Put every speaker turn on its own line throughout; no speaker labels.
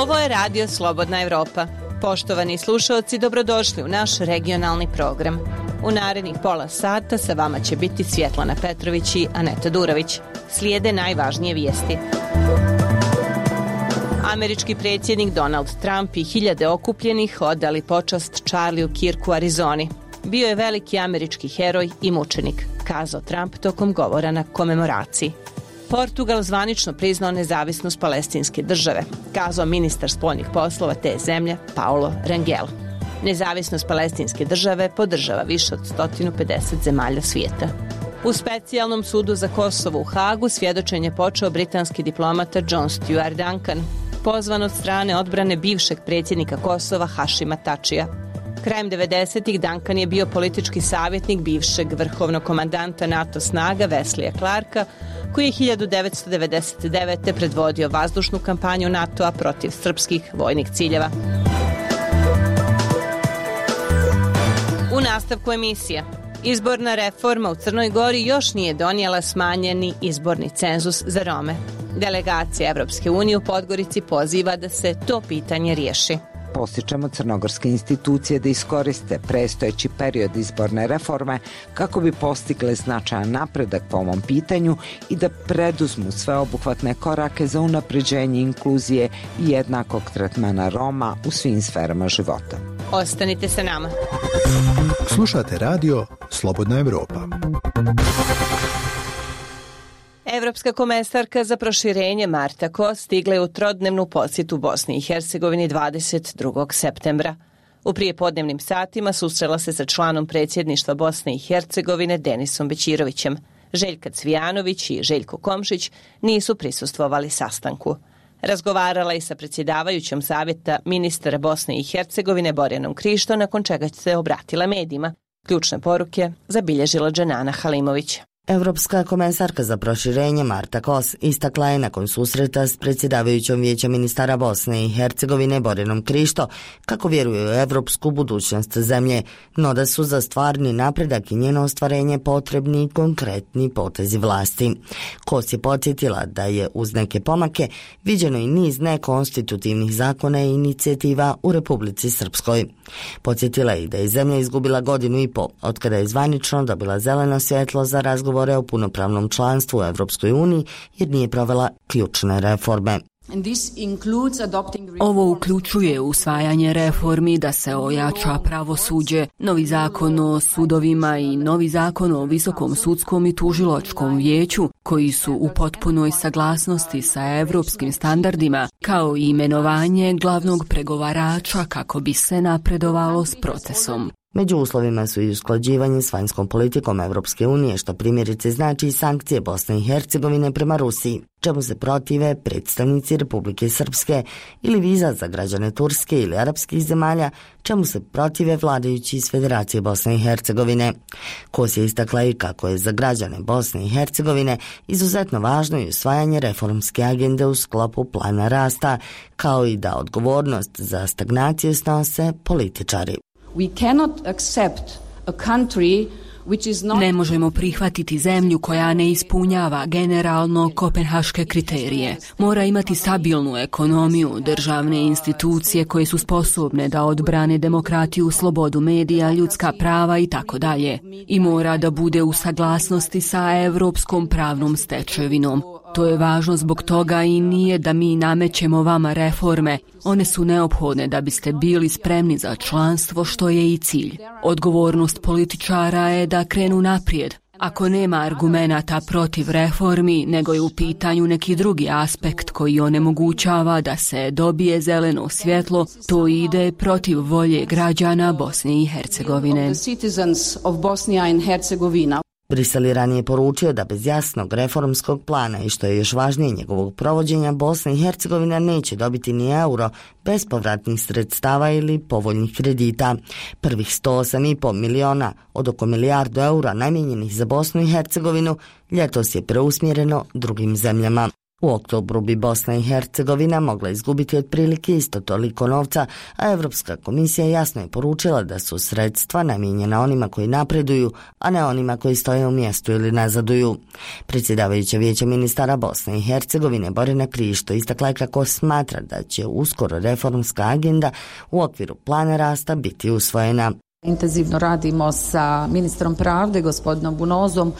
Ovo je Radio Slobodna Evropa. Poštovani slušaoci, dobrodošli u naš regionalni program. U narednih pola sata sa vama će biti Svjetlana Petrović i Aneta Durović. Slijede najvažnije vijesti. Američki predsjednik Donald Trump i hiljade okupljenih odali počast Charlieu Kirku u Arizoni. Bio je veliki američki heroj i mučenik, kazao Trump tokom govora na komemoraciji. Portugal zvanično priznao nezavisnost palestinske države, kazao ministar spoljnih poslova te zemlje Paulo Rangel. Nezavisnost palestinske države podržava više od 150 zemalja svijeta. U specijalnom sudu za Kosovo u Hagu svjedočenje počeo britanski diplomata John Stuart Duncan, pozvan od strane odbrane bivšeg predsjednika Kosova Hašima Tačija. Krajem 90-ih Duncan je bio politički savjetnik bivšeg vrhovnog komandanta NATO snaga Wesleya Clarka, koji je 1999. predvodio vazdušnu kampanju NATO-a protiv srpskih vojnih ciljeva. U nastavku emisija. Izborna reforma u Crnoj Gori još nije donijela smanjeni izborni cenzus za Rome. Delegacija Evropske unije u Podgorici poziva da se to pitanje riješi.
Postičemo crnogorske institucije da iskoriste predstojeći period izborne reforme kako bi postigle značajan napredak po ovom pitanju i da preduzmu sveobuhvatne korake za unapređenje inkluzije i jednakog tretmana Roma u svim sferama života.
Ostanite sa nama.
Slušate radio Slobodna Evropa.
Evropska komesarka za proširenje Marta Kos stigla je u trodnevnu posjetu Bosni i Hercegovini 22. septembra. U prijepodnevnim satima susrela se sa članom predsjedništva Bosne i Hercegovine Denisom Bećirovićem. Željka Cvijanović i Željko Komšić nisu prisustvovali sastanku. Razgovarala i sa predsjedavajućom savjeta ministara Bosne i Hercegovine Borjanom Krišto, nakon čega se obratila medijima. Ključne poruke zabilježila Dženana Halimović.
Evropska komesarka za proširenje Marta Kos istakla je nakon susreta s predsjedavajućom Vijeća ministara Bosne i Hercegovine Borjanom Krišto kako vjeruje u evropsku budućnost zemlje, no da su za stvarni napredak i njeno ostvarenje potrebni konkretni potezi vlasti. Kos je podsjetila da je uz neke pomake viđeno i niz nekonstitutivnih zakona i inicijativa u Republici Srpskoj. Podsjetila je i da je zemlja izgubila 1,5 godine od kada je zvanično dobila zeleno svjetlo za razgovore o punopravnom članstvu u Evropskoj uniji jer nije provela ključne reforme.
Ovo uključuje usvajanje reformi da se ojača pravosuđe, novi zakon o sudovima i novi zakon o visokom sudskom i tužilačkom vijeću, koji su u potpunoj saglasnosti sa evropskim standardima, kao i imenovanje glavnog pregovarača kako bi se napredovalo s procesom.
Među uslovima su i usklađivanje s vanjskom politikom Evropske unije, što primjerice znači i sankcije Bosne i Hercegovine prema Rusiji, čemu se protive predstavnici Republike Srpske, ili viza za građane Turske ili arapskih zemalja, čemu se protive vladajući iz Federacije Bosne i Hercegovine. Kos je istakla i kako je za građane Bosne i Hercegovine izuzetno važno i usvajanje reformske agende u sklopu plana rasta, kao i da odgovornost za stagnaciju snose političari.
Ne možemo prihvatiti zemlju koja ne ispunjava generalno kopenhaške kriterije. Mora imati stabilnu ekonomiju, državne institucije koje su sposobne da odbrane demokratiju, slobodu medija, ljudska prava i tako dalje. I mora da bude u saglasnosti sa evropskom pravnom stečevinom. To je važno zbog toga i nije da mi namećemo vama reforme. One su neophodne da biste bili spremni za članstvo, što je i cilj. Odgovornost političara je da krenu naprijed. Ako nema argumenata protiv reformi, nego je u pitanju neki drugi aspekt koji onemogućava da se dobije zeleno svjetlo, to ide protiv volje građana Bosne i Hercegovine.
Brisel je ranije poručio da bez jasnog reformskog plana i što je još važnije njegovog provođenja, Bosna i Hercegovina neće dobiti ni euro bez povratnih sredstava ili povoljnih kredita. Prvih 108,5 miliona od oko milijardu eura namijenjenih za Bosnu i Hercegovinu ljetos je preusmjereno drugim zemljama. U oktobru bi Bosna i Hercegovina mogla izgubiti otprilike isto toliko novca, a Evropska komisija jasno je poručila da su sredstva namijenjena onima koji napreduju, a ne onima koji stoje u mjestu ili nazaduju. Predsjedavajuća Vijeća ministara Bosne i Hercegovine Borjana Krišto istakla je kako smatra da će uskoro reformska agenda u okviru plana rasta biti usvojena.
Intenzivno radimo sa ministrom pravde, gospodinom Bunozom,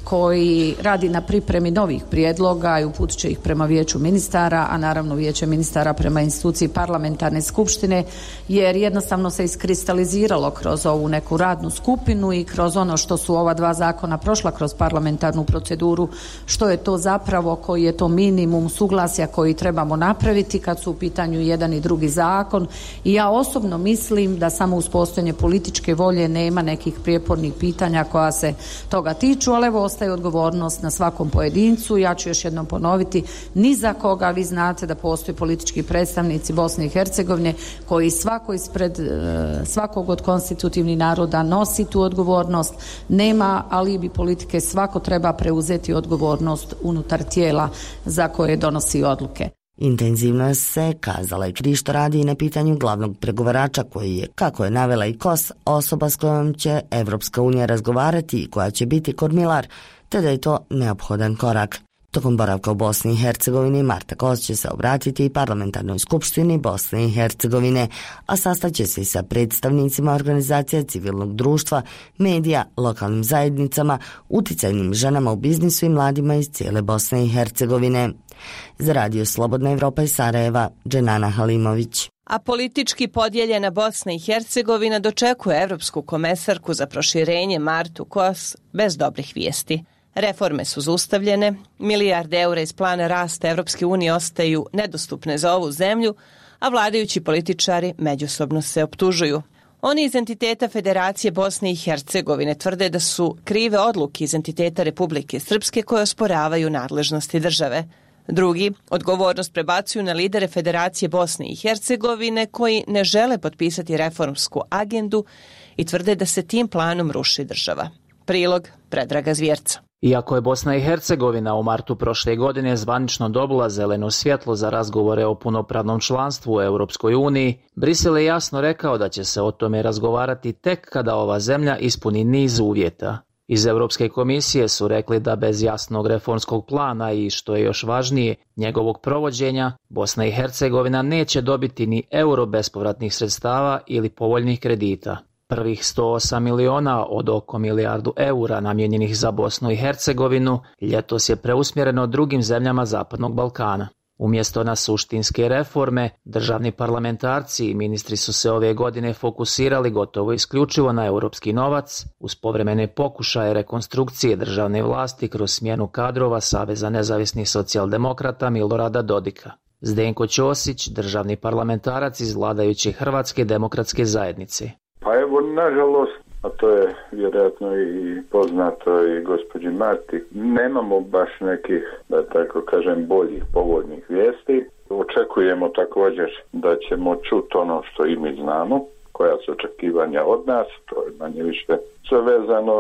koji radi na pripremi novih prijedloga i uputit će ih prema Vijeću ministara, a naravno Vijeće ministara prema instituciji parlamentarne skupštine, jer jednostavno se iskristaliziralo kroz ovu neku radnu skupinu i kroz ono što su ova dva zakona prošla kroz parlamentarnu proceduru, što je to zapravo, koji je to minimum suglasja koji trebamo napraviti kad su u pitanju jedan i drugi zakon. I ja osobno mislim da samo uz postojanje političke volje nema nekih prijepornih pitanja koja se toga tiču, ali evo ostaje odgovornost na svakom pojedincu. Ja ću još jednom ponoviti, ni za koga, vi znate da postoje politički predstavnici Bosne i Hercegovine koji svako ispred svakog od konstitutivnih naroda nosi tu odgovornost. Nema alibi politike, svako treba preuzeti odgovornost unutar tijela za koje donosi odluke.
Intenzivno se, kazala je Krišto, radi i na pitanju glavnog pregovarača koji je, kako je navela i KOS, osoba s kojom će Evropska unija razgovarati i koja će biti kormilar, te da je to neophodan korak. Tokom boravka u Bosni i Hercegovini Marta Kos će se obratiti i parlamentarnoj skupštini Bosne i Hercegovine, a sastaće se i sa predstavnicima organizacija civilnog društva, medija, lokalnim zajednicama, uticajnim ženama u biznisu i mladima iz cijele Bosne i Hercegovine. Za Radio Slobodna Evropa iz Sarajeva, Dženana Halimović.
A politički podijeljena Bosna i Hercegovina dočekuje evropsku komesarku za proširenje Martu Kos bez dobrih vijesti. Reforme su zaustavljene, milijarde eura iz plana rasta Evropske unije ostaju nedostupne za ovu zemlju, a vladajući političari međusobno se optužuju. Oni iz entiteta Federacije Bosne i Hercegovine tvrde da su krive odluke iz entiteta Republike Srpske koje osporavaju nadležnosti države. Drugi odgovornost prebacuju na lidere Federacije Bosne i Hercegovine koji ne žele potpisati reformsku agendu i tvrde da se tim planom ruši država. Prilog Predraga Zvjerca.
Iako je Bosna i Hercegovina u martu prošle godine zvanično dobila zeleno svjetlo za razgovore o punopravnom članstvu u Europskoj uniji, Brisel je jasno rekao da će se o tome razgovarati tek kada ova zemlja ispuni niz uvjeta. Iz Europske komisije su rekli da bez jasnog reformskog plana i, što je još važnije, njegovog provođenja, Bosna i Hercegovina neće dobiti ni euro bespovratnih sredstava ili povoljnih kredita. Prvih 108 miliona od oko milijardu eura namijenjenih za Bosnu i Hercegovinu ljetos je preusmjereno drugim zemljama Zapadnog Balkana. Umjesto na suštinske reforme, državni parlamentarci i ministri su se ove godine fokusirali gotovo isključivo na europski novac, uz povremene pokušaje rekonstrukcije državne vlasti kroz smjenu kadrova Saveza nezavisnih socijaldemokrata Milorada Dodika. Zdenko Ćosić, državni parlamentarac iz vladajuće Hrvatske demokratske zajednice.
Pa evo, nažalost, a to je vjerojatno i poznato i gospođi Marti, nemamo baš nekih, da tako kažem, boljih, povoljnih vijesti. Očekujemo također da ćemo čuti ono što i mi znamo, koja su očekivanja od nas, to je manje više sve vezano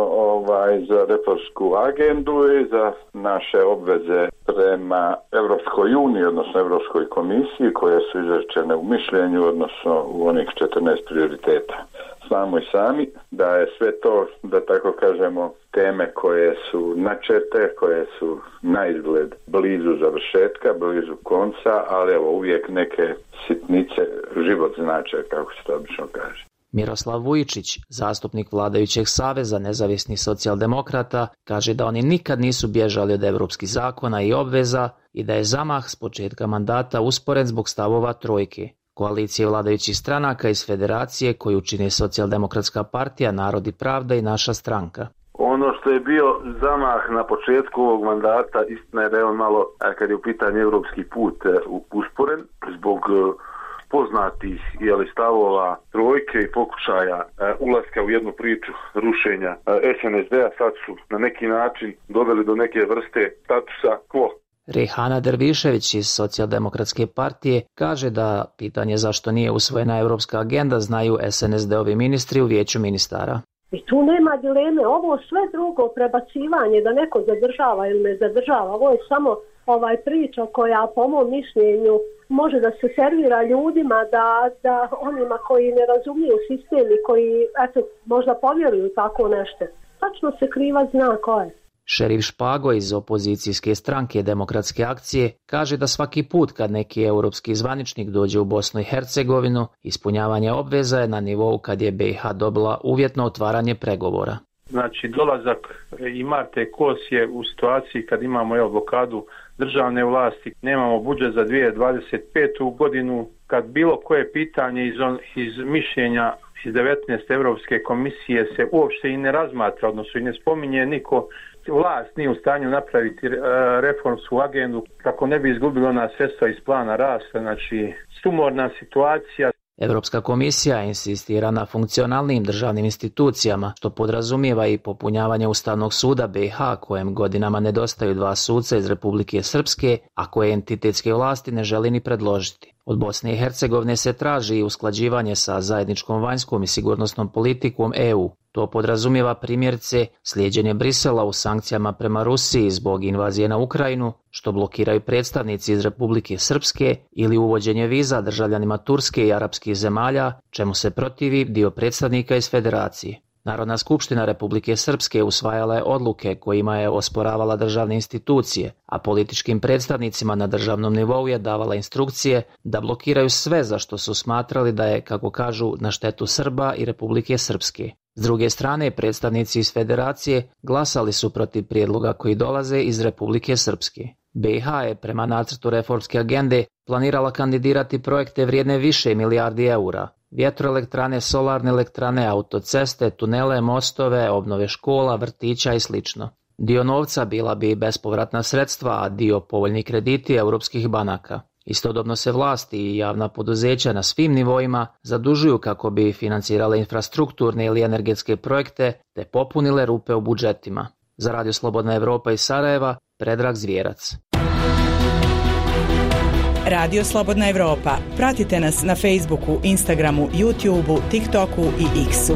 za reformsku agendu i za naše obveze prema Evropskoj uniji, odnosno Evropskoj komisiji, koje su izrečene u mišljenju, odnosno u onih 14 prioriteta. Znamo i sami da je sve to, da tako kažemo, teme koje su načete, koje su na izgled blizu završetka, blizu konca, ali evo uvijek neke sitnice život znače, kako se to obično kaže.
Miroslav Vujičić, zastupnik vladajućeg Saveza nezavisnih socijaldemokrata, kaže da oni nikad nisu bježali od europskih zakona i obveza i da je zamah s početka mandata usporen zbog stavova trojke, koalicije vladajućih stranaka iz Federacije koju čine Socijaldemokratska partija, Narod i pravda i Naša stranka.
Ono što je bio zamah na početku ovog mandata, istina je da je on malo, kad je u pitanju evropski put, usporen zbog poznatih stavova trojke i pokušaja ulaska u jednu priču rušenja SNSD-a. Sad su na neki način doveli do neke vrste statusa quo.
Rejhana Dervišević iz Socijaldemokratske partije kaže da pitanje zašto nije usvojena europska agenda znaju SNSD-ovi ministri u Vijeću ministara.
I tu nema dileme. Ovo sve drugo prebacivanje da neko zadržava ili ne zadržava, ovo je samo priča koja po mom mišljenju može da se servira ljudima, da onima koji ne razumiju sistem i koji možda povjeruju tako nešto. Tačno se kriva zna ko je.
Šerif Špago iz opozicijske stranke Demokratske akcije kaže da svaki put kad neki europski zvaničnik dođe u Bosnu i Hercegovinu, ispunjavanje obveza je na nivou kad je BiH dobila uvjetno otvaranje pregovora.
Znači, dolazak i Marte Kos je u situaciji kad imamo blokadu državne vlasti, nemamo budžet za 2025. godinu, kad bilo koje pitanje iz mišljenja iz 19. Europske komisije se uopšte i ne razmatra, odnosno i ne spominje niko, vlast nije u stanju napraviti reformsku agendu kako ne bi izgubili ona sredstva iz plana rasta, znači sumorna situacija.
Europska komisija insistira na funkcionalnim državnim institucijama, što podrazumijeva i popunjavanje Ustavnog suda BiH, kojem godinama nedostaju 2 suca iz Republike Srpske, a koje entitetske vlasti ne želi ni predložiti. Od Bosne i Hercegovine se traži i usklađivanje sa zajedničkom vanjskom i sigurnosnom politikom EU. To podrazumijeva primjerice slijeđenje Brisela u sankcijama prema Rusiji zbog invazije na Ukrajinu, što blokiraju predstavnici iz Republike Srpske, ili uvođenje viza državljanima Turske i arapskih zemalja, čemu se protivi dio predstavnika iz Federacije. Narodna skupština Republike Srpske usvajala je odluke kojima je osporavala državne institucije, a političkim predstavnicima na državnom nivou je davala instrukcije da blokiraju sve za što su smatrali da je, kako kažu, na štetu Srba i Republike Srpske. S druge strane, predstavnici iz Federacije glasali su protiv prijedloga koji dolaze iz Republike Srpske. BiH je prema nacrtu reformske agende planirala kandidirati projekte vrijedne više milijardi eura. Vjetroelektrane, solarne elektrane, autoceste, tunele, mostove, obnove škola, vrtića i sl. Dio novca bila bi bespovratna sredstva, a dio povoljni krediti europskih banaka. Istodobno se vlasti i javna poduzeća na svim nivoima zadužuju kako bi financirale infrastrukturne ili energetske projekte te popunile rupe u budžetima. Za Radio Slobodna Evropa iz Sarajeva, Predrag Zvjerac.
Radio Slobodna Evropa. Pratite nas na Facebooku, Instagramu, YouTubeu, TikToku i X-u.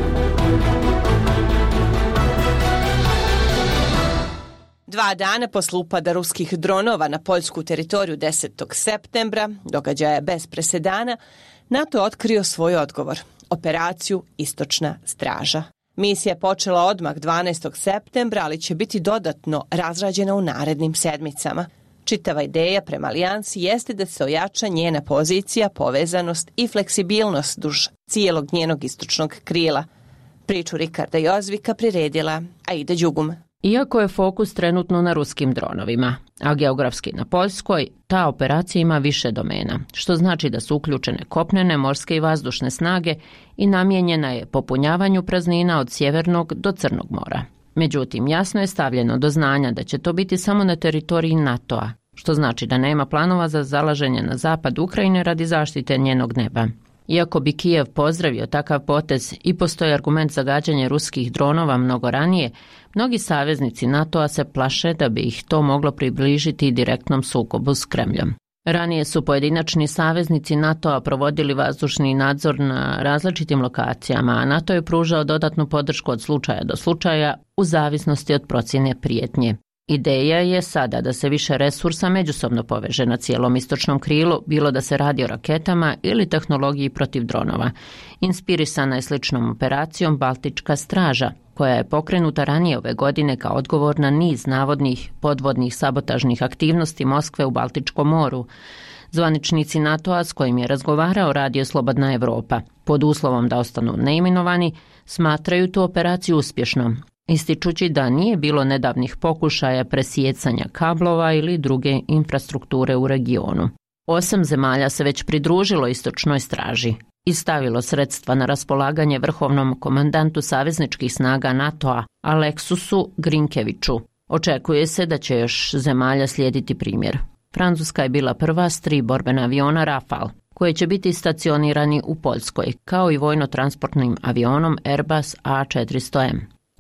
2 dana posle upada ruskih dronova na poljsku teritoriju 10. septembra, događaja bez presedana, NATO je otkrio svoj odgovor, operaciju Istočna straža. Misija je počela odmah 12. septembra, ali će biti dodatno razrađena u narednim sedmicama. Čitava ideja prema alijansi jeste da se ojača njena pozicija, povezanost i fleksibilnost duž cijelog njenog istočnog krila. Priču Rikarda Jozvika priredila Aida Đugum.
Iako je fokus trenutno na ruskim dronovima, a geografski na Poljskoj, ta operacija ima više domena, što znači da su uključene kopnene, morske i vazdušne snage i namijenjena je popunjavanju praznina od Sjevernog do Crnog mora. Međutim, jasno je stavljeno do znanja da će to biti samo na teritoriji NATO-a, što znači da nema planova za zalaženje na zapad Ukrajine radi zaštite njenog neba. Iako bi Kijev pozdravio takav potez i postoji argument za gađanje ruskih dronova mnogo ranije, mnogi saveznici NATO-a se plaše da bi ih to moglo približiti direktnom sukobu s Kremljom. Ranije su pojedinačni saveznici NATO-a provodili vazdušni nadzor na različitim lokacijama, a NATO je pružao dodatnu podršku od slučaja do slučaja u zavisnosti od procjene prijetnje. Ideja je sada da se više resursa međusobno poveže na cijelom istočnom krilu, bilo da se radi o raketama ili tehnologiji protiv dronova. Inspirisana je sličnom operacijom Baltička straža, koja je pokrenuta ranije ove godine kao odgovor na niz navodnih podvodnih sabotažnih aktivnosti Moskve u Baltičkom moru. Zvaničnici NATO-a s kojim je razgovarao Radio Slobodna Evropa, pod uslovom da ostanu neimenovani, smatraju tu operaciju uspješnom, ističući da nije bilo nedavnih pokušaja presijecanja kablova ili druge infrastrukture u regionu. 8 zemalja se već pridružilo istočnoj straži i stavilo sredstva na raspolaganje vrhovnom komandantu savezničkih snaga NATO-a Aleksusu Grinkeviću. Očekuje se da će još zemalja slijediti primjer. Francuska je bila prva s 3 borbena aviona Rafale, koje će biti stacionirani u Poljskoj, kao i vojno-transportnim avionom Airbus A400M.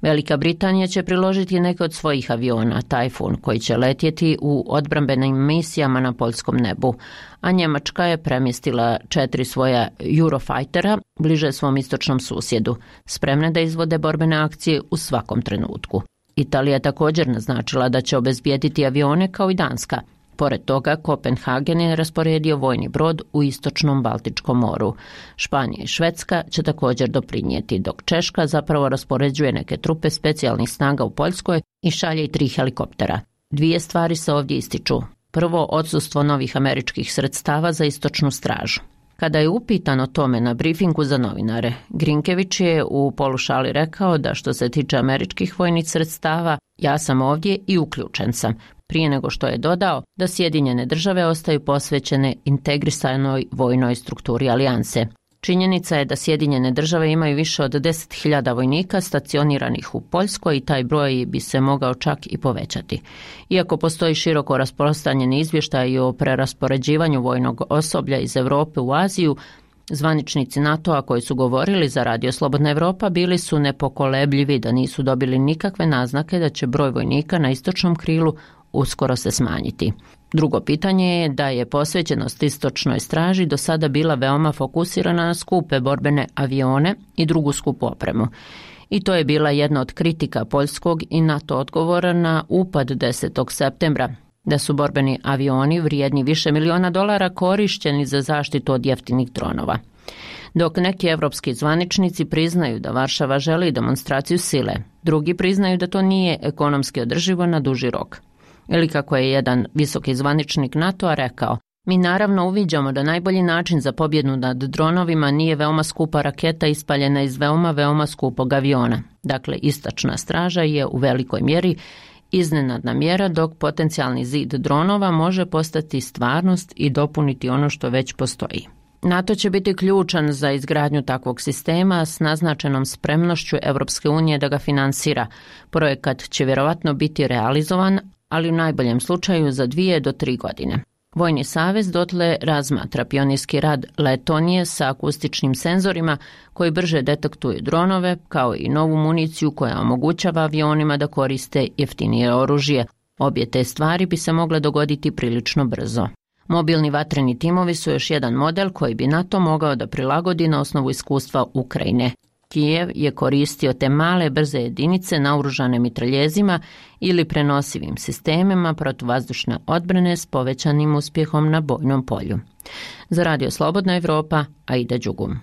Velika Britanija će priložiti neke od svojih aviona, Tajfun, koji će letjeti u odbrambenim misijama na poljskom nebu, a Njemačka je premjestila 4 svoja Eurofightera bliže svom istočnom susjedu, spremne da izvode borbene akcije u svakom trenutku. Italija je također naznačila da će obezbijediti avione kao i Danska. Pored toga, Kopenhagen je rasporedio vojni brod u istočnom Baltičkom moru. Španija i Švedska će također doprinijeti, dok Češka zapravo raspoređuje neke trupe specijalnih snaga u Poljskoj i šalje i 3 helikoptera. 2 stvari se ovdje ističu. Prvo, odsustvo novih američkih sredstava za istočnu stražu. Kada je upitan o tome na brifingu za novinare, Grinkević je u polušali rekao da što se tiče američkih vojnih sredstava, ja sam ovdje i uključen sam, prije nego što je dodao da Sjedinjene države ostaju posvećene integrisanoj vojnoj strukturi alijanse. Činjenica je da Sjedinjene države imaju više od 10.000 vojnika stacioniranih u Poljskoj i taj broj bi se mogao čak i povećati. Iako postoji široko rasprostranjeni izvještaj o preraspoređivanju vojnog osoblja iz Europe u Aziju, zvaničnici NATO-a koji su govorili za Radio Slobodna Evropa bili su nepokolebljivi da nisu dobili nikakve naznake da će broj vojnika na istočnom krilu uskoro se smanjiti. Drugo pitanje je da je posvećenost istočnoj straži do sada bila veoma fokusirana na skupe borbene avione i drugu skupu opremu. I to je bila jedna od kritika poljskog i NATO odgovora na upad 10. septembra, da su borbeni avioni vrijedni više miliona dolara korišteni za zaštitu od jeftinih dronova. Dok neki evropski zvaničnici priznaju da Varšava želi demonstraciju sile, drugi priznaju da to nije ekonomski održivo na duži rok. Ili kako je jedan visoki zvaničnik NATO-a rekao, mi naravno uviđamo da najbolji način za pobjedu nad dronovima nije veoma skupa raketa ispaljena iz veoma skupog aviona. Dakle, istočna straža je u velikoj mjeri iznenadna mjera, dok potencijalni zid dronova može postati stvarnost i dopuniti ono što već postoji. NATO će biti ključan za izgradnju takvog sistema s naznačenom spremnošću Europske unije da ga finansira. Projekat će vjerovatno biti realizovan, ali u najboljem slučaju za 2 do 3 godine. Vojni savez dotle razmatra pionirski rad Letonije sa akustičnim senzorima koji brže detektuju dronove, kao i novu municiju koja omogućava avionima da koriste jeftinije oružje. Obje te stvari bi se mogle dogoditi prilično brzo. Mobilni vatreni timovi su još jedan model koji bi NATO mogao da prilagodi na osnovu iskustva Ukrajine. Kijev je koristio te male brze jedinice naoružane mitraljezima ili prenosivim sistemima protivvazdušne odbrane s povećanim uspjehom na bojnom polju. Za Radio Slobodna Evropa, Aida Đugum.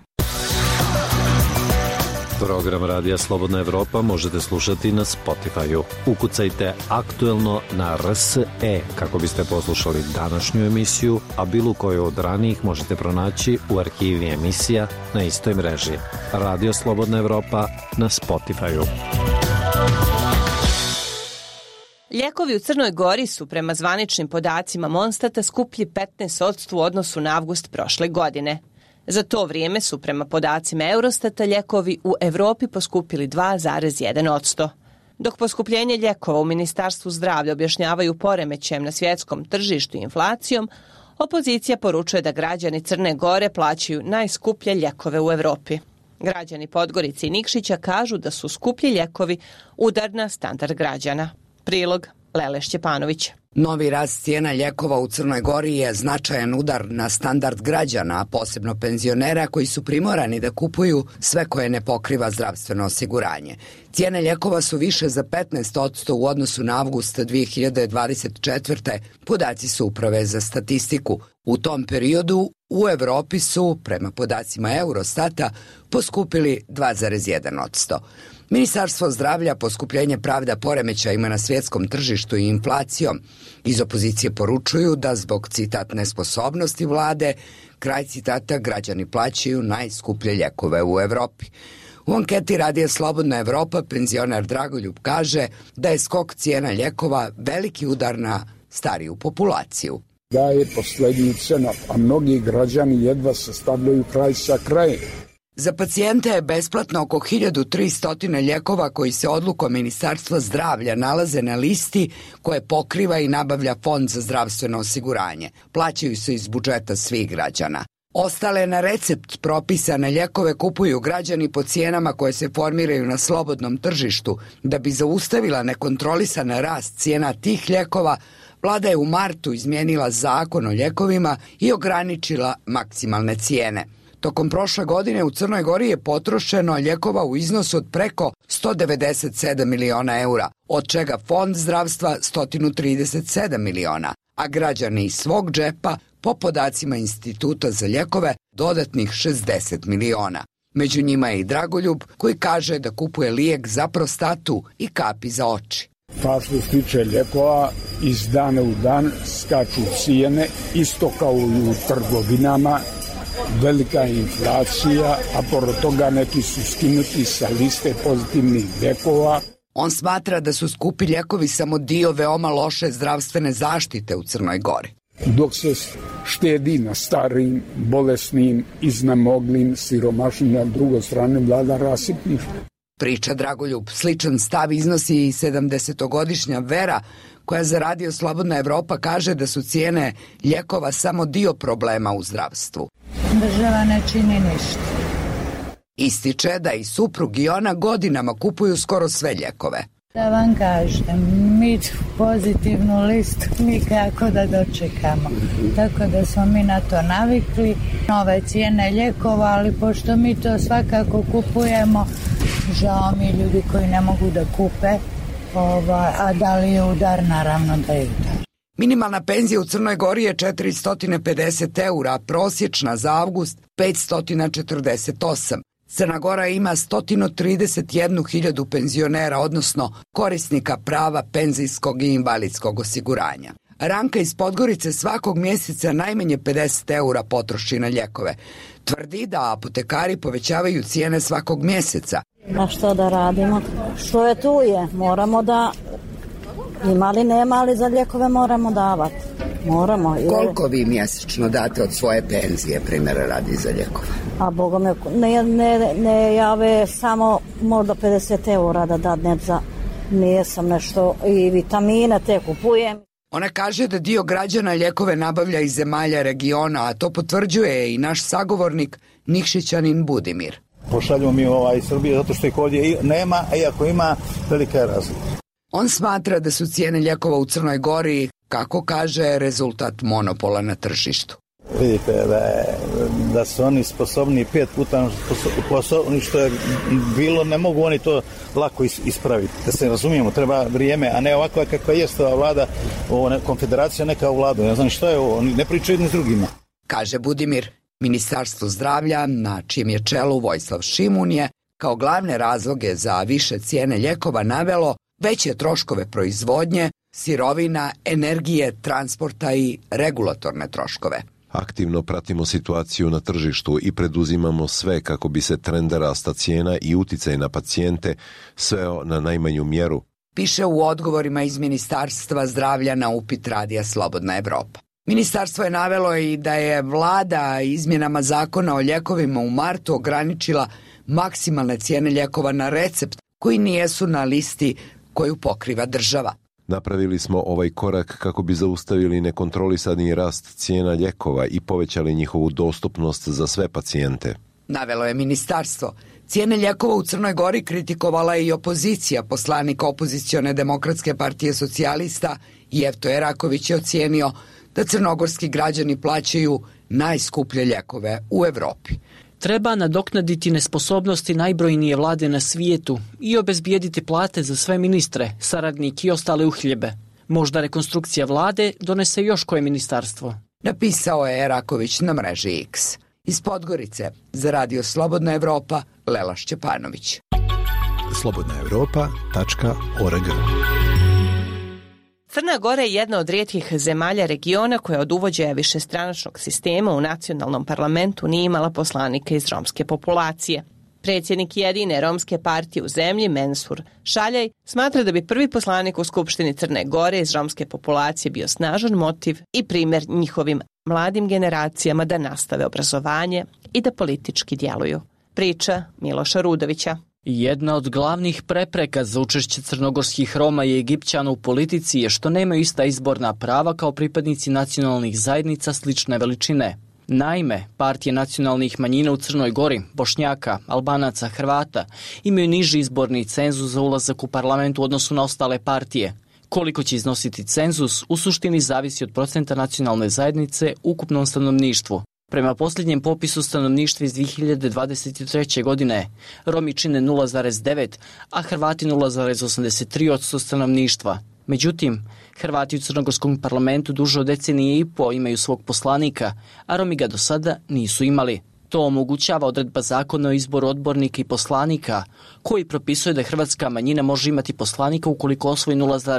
Program Radija Slobodna Evropa možete slušati na Spotify-u. Ukucajte Aktuelno na RSE kako biste poslušali današnju emisiju, a bilo koju od ranijih možete pronaći u arhivi emisija na istoj mreži. Radio Slobodna Evropa na Spotify-u.
Lijekovi u Crnoj Gori su prema zvaničnim podacima Monstata skuplji 15% u odnosu na avgust prošle godine. Za to vrijeme su prema podacima Eurostata lijekovi u Europi poskupili 2,1%. Dok poskupljenje lijekova u Ministarstvu zdravlja objašnjavaju poremećajem na svjetskom tržištu i inflacijom, opozicija poručuje da građani Crne Gore plaćaju najskuplje lijekove u Europi. Građani Podgorice i Nikšića kažu da su skuplji lijekovi udar na standard građana. Prilog Lele Šćepanović.
Novi rast cijena lijekova u Crnoj Gori je značajan udar na standard građana, a posebno penzionera koji su primorani da kupuju sve koje ne pokriva zdravstveno osiguranje. Cijene lijekova su više za 15% u odnosu na avgust 2024. Podaci su Uprave za statistiku. U tom periodu u Europi su, prema podacima Eurostata, poskupili 2,1%. Ministarstvo zdravlja poskupljenje pravda poremećajima na svjetskom tržištu i inflacijom. Iz opozicije poručuju da zbog citat nesposobnosti vlade, kraj citata, građani plaćaju najskuplje lijekove u Europi. U anketi Radija Slobodna Evropa penzioner Dragoljub kaže da je skok cijena lijekova veliki udar na stariju populaciju.
Daje posljedice, a mnogi građani jedva sastavljaju kraj sa krajem.
Za pacijente je besplatno oko 1300 lijekova koji se odlukom Ministarstva zdravlja nalaze na listi koje pokriva i nabavlja Fond za zdravstveno osiguranje. Plaćaju se iz budžeta svih građana. Ostale na recept propisane lijekove kupuju građani po cijenama koje se formiraju na slobodnom tržištu. Da bi zaustavila nekontrolisan rast cijena tih lijekova, vlada je u martu izmijenila zakon o lijekovima i ograničila maksimalne cijene. Tokom prošle godine u Crnoj Gori je potrošeno lijekova u iznosu od preko 197 miliona eura, od čega Fond zdravstva 137 miliona, a građani iz svog džepa, po podacima Instituta za lijekove, dodatnih 60 miliona. Među njima je i Dragoljub, koji kaže da kupuje lijek za prostatu i kapi za oči.
Pa što se tiče lijekova, iz dana u dan skaču cijene, isto kao i u trgovinama, velika inflacija, a pored toga neki su skinuti sa liste pozitivnih lijekova.
On smatra da su skupi lijekovi samo dio veoma loše zdravstvene zaštite u Crnoj Gori.
Dok se štedi na starim, bolesnim, iznemoglim, siromašnim, na drugoj strani vlada rasipništvo.
Priča Dragoljub. Sličan stav iznosi i 70-godišnja Vera, koja za Radio Slobodna Evropa kaže da su cijene lijekova samo dio problema u zdravstvu.
Država ne čini ništa.
Ističe da i suprug i ona godinama kupuju skoro sve lijekove.
Da vam kažem, mi pozitivnu listu nikako da dočekamo. Tako da smo mi na to navikli. Nove cijene lijekova, ali pošto mi to svakako kupujemo, žao mi ljudi koji ne mogu da kupe, a da li je udar, naravno da je udar.
Minimalna penzija u Crnoj Gori je 450 eura, a prosječna za avgust 548. Crna Gora ima 131.000 penzionera, odnosno korisnika prava penzijskog i invalidskog osiguranja. Ranka iz Podgorice svakog mjeseca najmanje 50 eura potroši na lijekove. Tvrdi da apotekari povećavaju cijene svakog mjeseca.
A što da radimo? Što je tu je, moramo da... Ima li nema, ali za lijekove moramo davati. Moramo.
Koliko vi mjesečno date od svoje penzije, primjera radi, za lijekove?
A bogome, ne jave samo možda 50 eura da dadnem za... Nisam nešto i vitamine te kupujem.
Ona kaže da dio građana lijekove nabavlja iz zemalja regiona, a to potvrđuje i naš sagovornik Nikšićanin Budimir.
Pošaljemo mi iz Srbije zato što ih ovdje nema, a iako ima, velika je razlika.
On smatra da su cijene lijekova u Crnoj Gori, kako kaže, rezultat monopola na tržištu.
Vidite da su oni sposobni 5 puta sposobni što je bilo, ne mogu oni to lako ispraviti. Da se razumijemo, treba vrijeme, a ne ovako kakva jest ova vlada, konfederacija neka u vladu. Ne znam što je ovo, oni ne pričaju jedni s drugima.
Kaže Budimir. Ministarstvo zdravlja, na čijem je čelu Vojislav Šimun, je kao glavne razloge za više cijene lijekova navelo veće troškove proizvodnje, sirovina, energije, transporta i regulatorne troškove.
Aktivno pratimo situaciju na tržištu i preduzimamo sve kako bi se trend rasta cijena i uticaj na pacijente sveo na najmanju mjeru.
Piše u odgovorima iz Ministarstva zdravlja na upit Radija Slobodna Evropa. Ministarstvo je navelo i da je vlada izmjenama zakona o lijekovima u martu ograničila maksimalne cijene lijekova na recept koji nijesu na listi koju pokriva država.
Napravili smo ovaj korak kako bi zaustavili nekontrolisani rast cijena lijekova i povećali njihovu dostupnost za sve pacijente.
Navelo je ministarstvo. Cijene lijekova u Crnoj Gori kritikovala je i opozicija. Poslanik opozicione Demokratske partije socijalista Jevto Eraković je ocijenio da crnogorski građani plaćaju najskuplje lijekove u Evropi.
Treba nadoknaditi nesposobnosti najbrojnije vlade na svijetu i obezbijediti plate za sve ministre, saradnike i ostale uhljebe. Možda rekonstrukcija vlade donese još koje ministarstvo.
Napisao je Eraković na mreži X. Iz Podgorice, za Radio Slobodna Evropa, Lela Šćepanović.
slobodnaevropa.org.
Crna Gora je jedna od rijetkih zemalja regiona koja od uvođenja višestranačnog sistema u nacionalnom parlamentu nije imala poslanika iz romske populacije. Predsjednik jedine romske partije u zemlji, Mensur Šaljaj, smatra da bi prvi poslanik u Skupštini Crne Gore iz romske populacije bio snažan motiv i primjer njihovim mladim generacijama da nastave obrazovanje i da politički djeluju. Priča Miloša Rudovića.
Jedna od glavnih prepreka za učešće crnogorskih Roma i Egipćana u politici je što nemaju ista izborna prava kao pripadnici nacionalnih zajednica slične veličine. Naime, partije nacionalnih manjina u Crnoj Gori, Bošnjaka, Albanaca, Hrvata imaju niži izborni cenzus za ulazak u parlament u odnosu na ostale partije. Koliko će iznositi cenzus u suštini zavisi od procenta nacionalne zajednice u ukupnom stanovništvu. Prema posljednjem popisu stanovništva iz 2023. godine, Romi čine 0,9, a Hrvati 0,83% stanovništva. Međutim, Hrvati u crnogorskom parlamentu duže od decenije i po imaju svog poslanika, a Romi ga do sada nisu imali. To omogućava odredba zakona o izboru odbornika i poslanika, koji propisuje da hrvatska manjina može imati poslanika ukoliko osvoji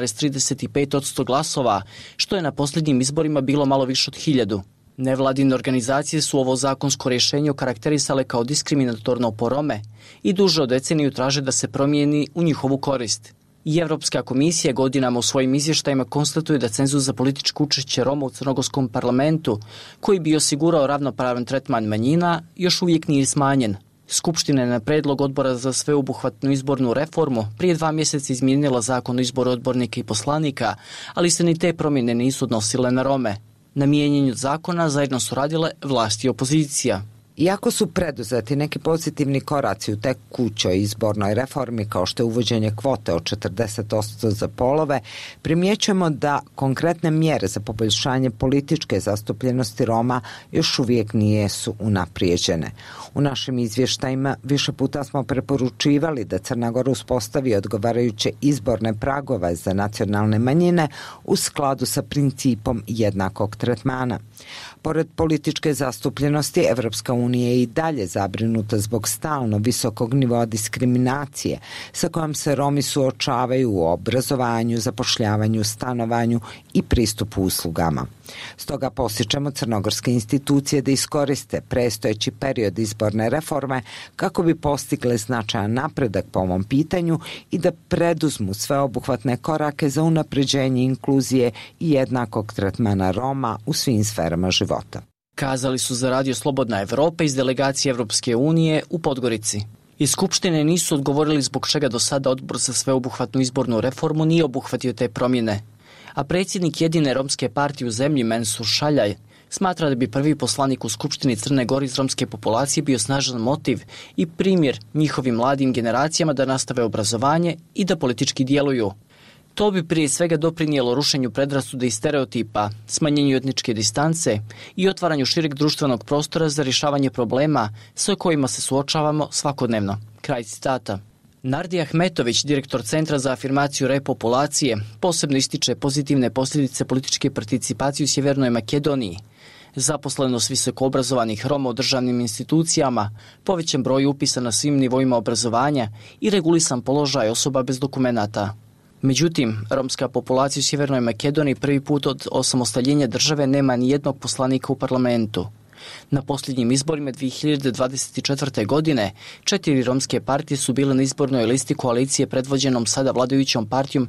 0,35% glasova, što je na posljednjim izborima bilo malo više od 1000. Nevladine organizacije su ovo zakonsko rješenje okarakterisale kao diskriminatorno po Rome i duže od deceniju traže da se promijeni u njihovu korist. I Evropska komisija godinama u svojim izvještajima konstatuje da cenzus za političko učešće Roma u crnogorskom parlamentu, koji bi osigurao ravnopravan tretman manjina, još uvijek nije smanjen. Skupština je na predlog Odbora za sveobuhvatnu izbornu reformu prije 2 mjeseca izmijenila zakon o izboru odbornika i poslanika, ali se ni te promjene nisu odnosile na Rome. Na mijenjanju zakona zajedno su radile vlasti i opozicija.
Iako su preduzeti neki pozitivni koraci u tekućoj izbornoj reformi kao što je uvođenje kvote od 40% za polove, primjećujemo da konkretne mjere za poboljšanje političke zastupljenosti Roma još uvijek nisu unaprijeđene. U našim izvještajima više puta smo preporučivali da Crna Gora uspostavi odgovarajuće izborne pragove za nacionalne manjine u skladu sa principom jednakog tretmana. Pored političke zastupljenosti, Evropska unija je i dalje zabrinuta zbog stalno visokog nivoa diskriminacije sa kojom se Romi suočavaju u obrazovanju, zapošljavanju, stanovanju i pristupu uslugama. Stoga postičemo crnogorske institucije da iskoriste prestojeći period izborne reforme kako bi postigle značajan napredak po ovom pitanju i da preduzmu sveobuhvatne korake za unapređenje inkluzije i jednakog tretmana Roma u svim sferama života.
Kazali su za Radio Slobodna Evropa iz delegacije Evropske unije u Podgorici. Iz Skupštine nisu odgovorili zbog čega do sada Odbor za sveobuhvatnu izbornu reformu nije obuhvatio te promjene. A predsjednik jedine romske partije u zemlji Mensur Šaljaj smatra da bi prvi poslanik u Skupštini Crne Gore iz romske populacije bio snažan motiv i primjer njihovim mladim generacijama da nastave obrazovanje i da politički djeluju. To bi prije svega doprinijelo rušenju predrasuda i stereotipa, smanjenju etničke distance i otvaranju šireg društvenog prostora za rješavanje problema sa kojima se suočavamo svakodnevno. Kraj citata. Nardija Ahmetović, direktor Centra za afirmaciju repopulacije, posebno ističe pozitivne posljedice političke participacije u Sjevernoj Makedoniji, zaposlenost visokoobrazovanih Roma u državnim institucijama, povećan broj upisa na svim nivoima obrazovanja i regulisan položaj osoba bez dokumenata. Međutim, romska populacija u Sjevernoj Makedoniji prvi put od osamostaljenja države nema ni jednog poslanika u parlamentu. Na posljednjim izborima 2024. godine 4 romske partije su bile na izbornoj listi koalicije predvođenom sada vladajućom partijom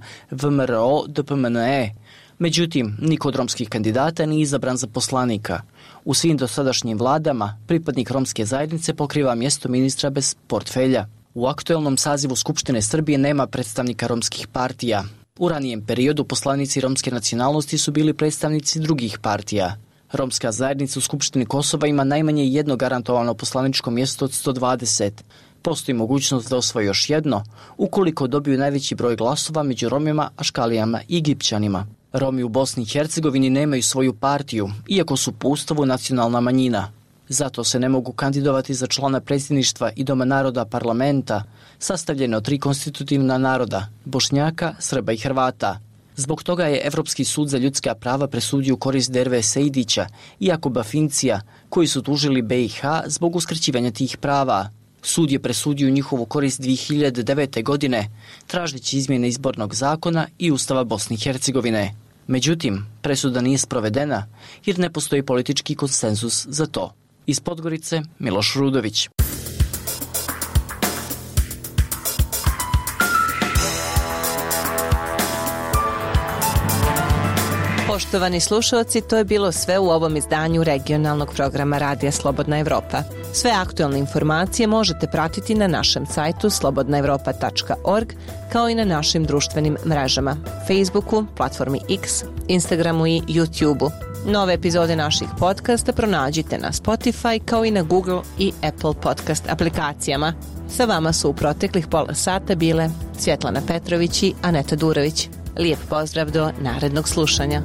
VMRO-DPMNE. Međutim, niko od romskih kandidata nije izabran za poslanika. U svim dosadašnjim vladama pripadnik romske zajednice pokriva mjesto ministra bez portfelja. U aktuelnom sazivu Skupštine Srbije nema predstavnika romskih partija. U ranijem periodu poslanici romske nacionalnosti su bili predstavnici drugih partija. Romska zajednica u Skupštini Kosova ima najmanje jedno garantovano poslaničko mjesto od 120. Postoji mogućnost da osvoje još jedno, ukoliko dobiju najveći broj glasova među Romima, Aškalijama i Egipćanima. Romi u Bosni i Hercegovini nemaju svoju partiju, iako su po Ustavu nacionalna manjina. Zato se ne mogu kandidovati za člana predsjedništva i Doma naroda parlamenta, sastavljene od 3 konstitutivna naroda, Bošnjaka, Srba i Hrvata. Zbog toga je Evropski sud za ljudska prava presudio u korist Derve Sejdića i Jakuba Fincija, koji su tužili BiH zbog uskraćivanja tih prava. Sud je presudio njihovu korist 2009. godine, tražeći izmjene izbornog zakona i Ustava Bosne i Hercegovine. Međutim, presuda nije sprovedena jer ne postoji politički konsenzus za to. Iz Podgorice, Miloš Rudović.
Poštovani slušalci, to je bilo sve u ovom izdanju regionalnog programa Radija Slobodna Evropa. Sve aktualne informacije možete pratiti na našem sajtu slobodnaevropa.org, kao i na našim društvenim mrežama, Facebooku, platformi X, Instagramu i YouTubeu. Nove epizode naših podcasta pronađite na Spotify kao i na Google i Apple podcast aplikacijama. Sa vama su u proteklih pola sata bile Svjetlana Petrović i Aneta Durović. Lijep pozdrav do narednog slušanja.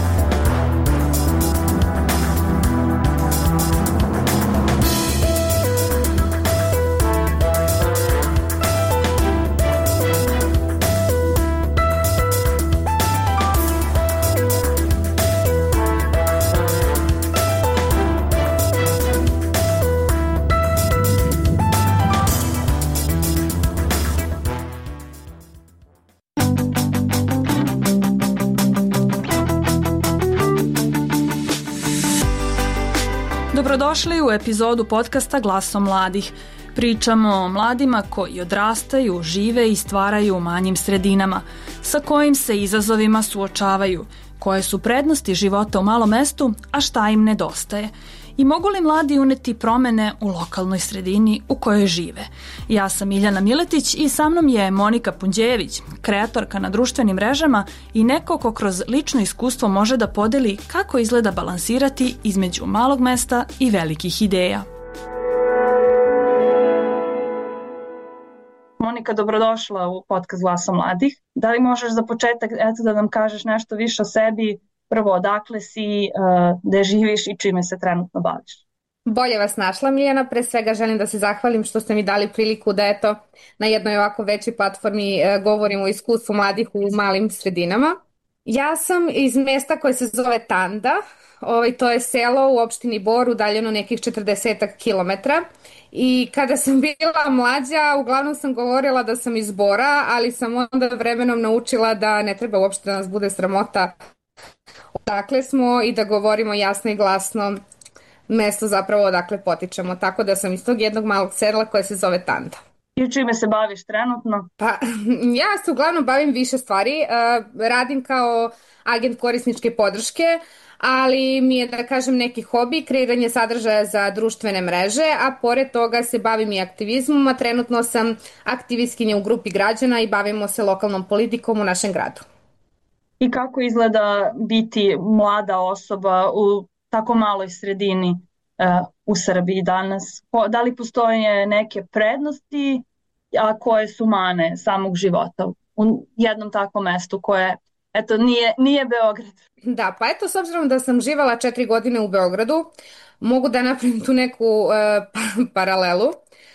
Dobrodošli u epizodu podcasta Glasom mladih. Pričamo o mladima koji odrastaju, žive i stvaraju u manjim sredinama, sa kojim se izazovima suočavaju, koje su prednosti života u malom mestu, a šta im nedostaje. I mogu li mladi uneti promene u lokalnoj sredini u kojoj žive? Ja sam Miljana Miletić i sa mnom je Monika Punđejević, kreatorka na društvenim mrežama i neko ko kroz lično iskustvo može da podeli kako izgleda balansirati između malog mesta i velikih ideja. Monika, dobrodošla u podcast Glasa mladih. Da li možeš za početak da nam kažeš nešto više o sebi? Prvo, odakle si, gde živiš i čime se trenutno baviš?
Bolje vas našla, Miljana. Pre svega želim da se zahvalim što ste mi dali priliku da na jednoj ovako većoj platformi govorim o iskustvu mladih u malim sredinama. Ja sam iz mesta koje se zove Tanda. To je selo u opštini Bor, udaljeno nekih 40 kilometara. I kada sam bila mlađa, uglavnom sam govorila da sam iz Bora, ali sam onda vremenom naučila da ne treba uopšte da nas bude sramota odakle smo i da govorimo jasno i glasno mesto zapravo odakle potičemo. Tako da sam iz tog jednog malog sela koje se zove Tanda.
I čime se baviš trenutno?
Pa, ja se uglavnom bavim više stvari. Radim kao agent korisničke podrške, ali mi je, da kažem, neki hobi, kreiranje sadržaja za društvene mreže, a pored toga se bavim i aktivizmom, a trenutno sam aktivistkinja u grupi građana i bavimo se lokalnom politikom u našem gradu.
I kako izgleda biti mlada osoba u tako maloj sredini u Srbiji danas? Da li postoje neke prednosti, a koje su mane samog života u jednom takvom mestu koje, nije Beograd?
Da, pa s obzirom da sam živala 4 godine u Beogradu, mogu da napravim tu neku paralelu.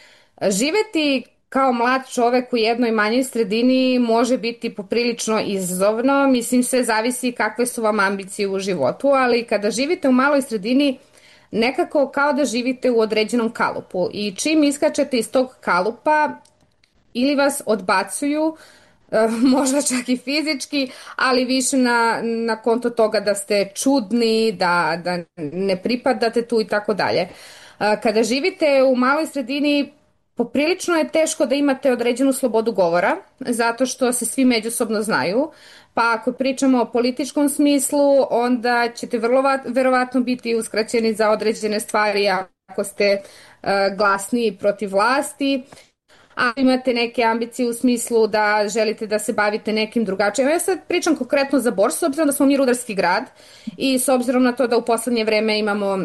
Živeti kao mlad čovek u jednoj manjoj sredini može biti poprilično izazovno, mislim sve zavisi kakve su vam ambicije u životu, ali kada živite u maloj sredini nekako kao da živite u određenom kalupu i čim iskačete iz tog kalupa ili vas odbacuju, možda čak i fizički, ali više na konto toga da ste čudni, da ne pripadate tu i tako dalje. Kada živite u maloj sredini poprilično je teško da imate određenu slobodu govora, zato što se svi međusobno znaju, pa ako pričamo o političkom smislu, onda ćete verovatno biti uskraćeni za određene stvari ako ste glasni protiv vlasti, a imate neke ambicije u smislu da želite da se bavite nekim drugačijim. Ja sad pričam konkretno za Bor, s obzirom da smo mi rudarski grad i s obzirom na to da u poslednje vreme imamo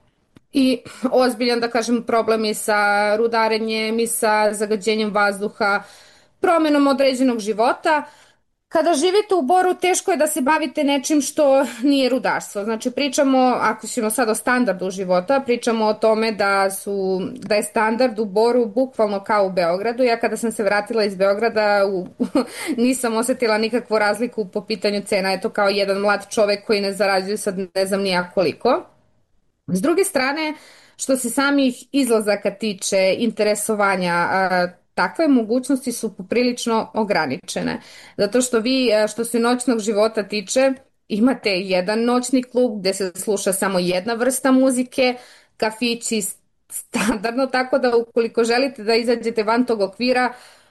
i ozbiljan, da kažem, problem i sa rudarenjem i sa zagađenjem vazduha, promenom određenog života. Kada živite u Boru, teško je da se bavite nečim što nije rudarstvo. Znači, pričamo, ako ćemo sad o standardu života, pričamo o tome da je standard u Boru bukvalno kao u Beogradu. Ja kada sam se vratila iz Beograda nisam osetila nikakvu razliku po pitanju cena. Je to kao jedan mlad čovek koji ne zarađuje sad ne znam nija koliko. S druge strane, što se samih izlazaka tiče, interesovanja, takve mogućnosti su poprilično ograničene. Zato što vi, što se noćnog života tiče, imate jedan noćni klub gde se sluša samo jedna vrsta muzike, kafići standardno, tako da ukoliko želite da izađete van tog okvira,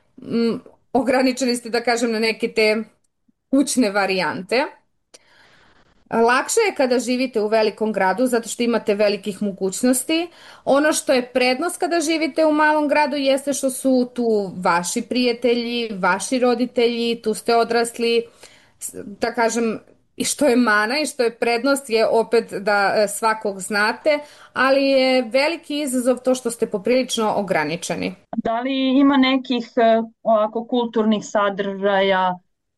ograničeni ste, da kažem, na neke te kućne varijante. Lakše je kada živite u velikom gradu zato što imate velikih mogućnosti. Ono što je prednost kada živite u malom gradu jeste što su tu vaši prijatelji, vaši roditelji, tu ste odrasli, da kažem, i što je mana i što je prednost je opet da svakog znate, ali je veliki izazov to što ste poprilično ograničeni.
Da li ima nekih ovako kulturnih sadržaja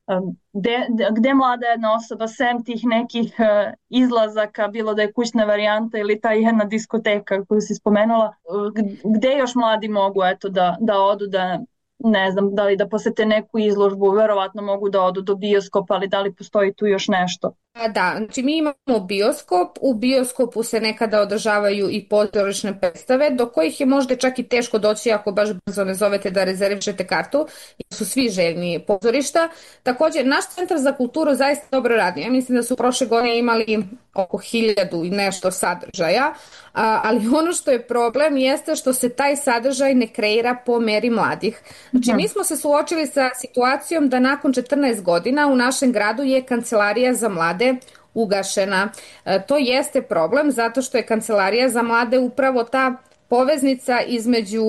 gde mlada jedna osoba sem tih nekih izlazaka, bilo da je kućna varijanta ili ta jedna diskoteka koju si spomenula, gde još mladi mogu da odu, da ne znam, da li da posete neku izložbu, verovatno mogu da odu do bioskopa, ali da li postoji tu još nešto?
Da, znači mi imamo bioskop, u bioskopu se nekada održavaju i pozorišne predstave, do kojih je možda čak i teško doći ako baš brzo ne zovete da rezervišete kartu, jer su svi željni pozorišta. Također, naš centar za kulturu zaista dobro radi. Ja mislim da su prošle godine imali oko 1000 i nešto sadržaja, ali ono što je problem jeste što se taj sadržaj ne kreira po meri mladih. Znači mi smo se suočili sa situacijom da nakon 14 godina u našem gradu je kancelarija za mlade ugašena. To jeste problem zato što je kancelarija za mlade upravo ta poveznica između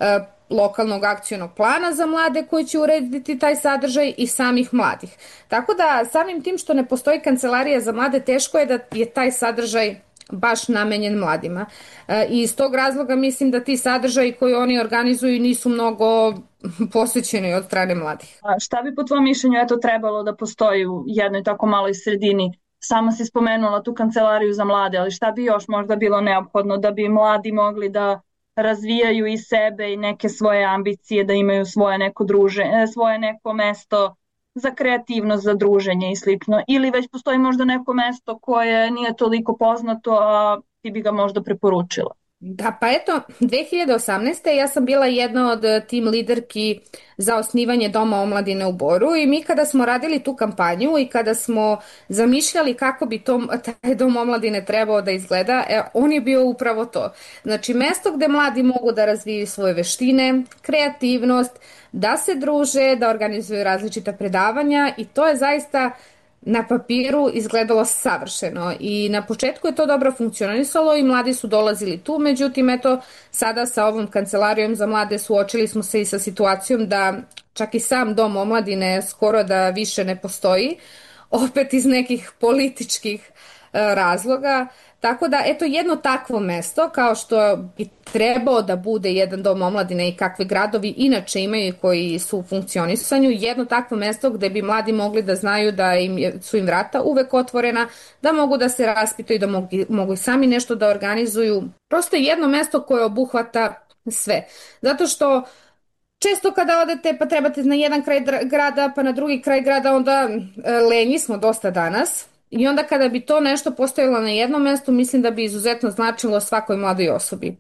lokalnog akcionog plana za mlade koji će urediti taj sadržaj i samih mladih. Tako da samim tim što ne postoji kancelarija za mlade, teško je da je taj sadržaj baš namenjen mladima. I iz tog razloga mislim da ti sadržaji koji oni organizuju nisu mnogo posvećeni od strane mladih.
A šta bi po tvojom mišljenju trebalo da postoji u jednoj tako maloj sredini? Sama si spomenula tu kancelariju za mlade, ali šta bi još možda bilo neophodno da bi mladi mogli da razvijaju i sebe i neke svoje ambicije, da imaju svoje neko druženje, svoje neko mesto za kreativnost, za druženje i slično, ili već postoji možda neko mesto koje nije toliko poznato, a ti bi ga možda preporučila?
Da, pa eto, 2018. ja sam bila jedna od tim liderki za osnivanje Doma omladine u Boru i mi kada smo radili tu kampanju i kada smo zamišljali kako bi taj Dom omladine trebao da izgleda, on je bio upravo to. Znači, mesto gde mladi mogu da razviju svoje veštine, kreativnost, da se druže, da organizuju različita predavanja i to je zaista na papiru izgledalo savršeno i na početku je to dobro funkcionisalo i mladi su dolazili tu, međutim eto sada sa ovom kancelarijom za mlade suočili smo se i sa situacijom da čak i sam Dom omladine skoro da više ne postoji, opet iz nekih političkih razloga. Tako da, eto, jedno takvo mesto, kao što bi trebao da bude jedan dom omladine i kakve gradovi inače imaju koji su u funkcionisanju, jedno takvo mesto gde bi mladi mogli da znaju da su im vrata uvek otvorena, da mogu da se raspitaju, da mogu i sami nešto da organizuju. Prosto jedno mesto koje obuhvata sve. Zato što često kada odete pa trebate na jedan kraj grada pa na drugi kraj grada, onda lenji smo dosta danas. I onda kada bi to nešto postojalo na jednom mestu, mislim da bi izuzetno značilo svakoj mladoj osobi.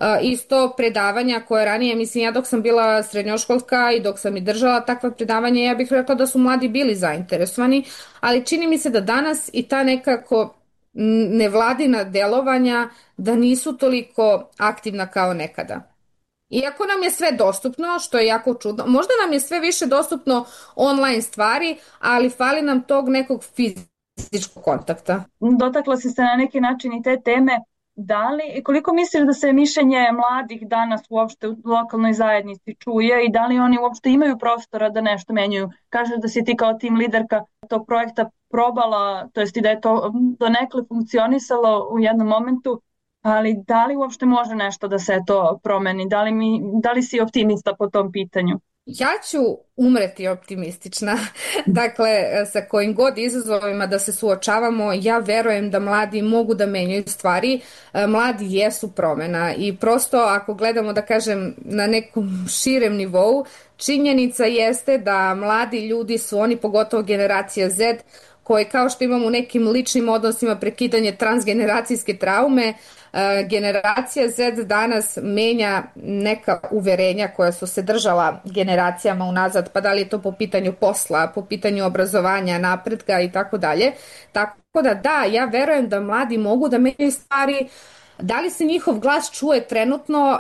Isto predavanja koje ranije, mislim ja dok sam bila srednjoškolska i dok sam i držala takva predavanja, ja bih rekla da su mladi bili zainteresovani, ali čini mi se da danas i ta nekako nevladina delovanja da nisu toliko aktivna kao nekada. Iako nam je sve dostupno, što je jako čudno, možda nam je sve više dostupno online stvari, ali fali nam tog nekog fizičkog kontakta.
Dotakla si se na neki način i te teme. Da li, koliko misliš da se mišljenje mladih danas uopšte u lokalnoj zajednici čuje i da li oni uopšte imaju prostora da nešto menjaju? Kažeš da si ti kao tim liderka tog projekta probala, to jest i da je to donekle funkcionisalo u jednom momentu, ali da li uopšte može nešto da se to promeni? Da li si optimista po tom pitanju?
Ja ću umreti optimistična. Dakle, sa kojim god izazovima da se suočavamo, ja verujem da mladi mogu da menjaju stvari. Mladi jesu promena i prosto ako gledamo da kažem na nekom širem nivou, činjenica jeste da mladi ljudi su oni, pogotovo generacija Z, koji kao što imamo u nekim ličnim odnosima prekidanje transgeneracijske traume, generacija Z danas menja neka uverenja koja su se držala generacijama unazad, pa da li je to po pitanju posla, po pitanju obrazovanja, napretka i tako dalje. Tako da, ja verujem da mladi mogu da menjaju stvari. Da li se njihov glas čuje trenutno?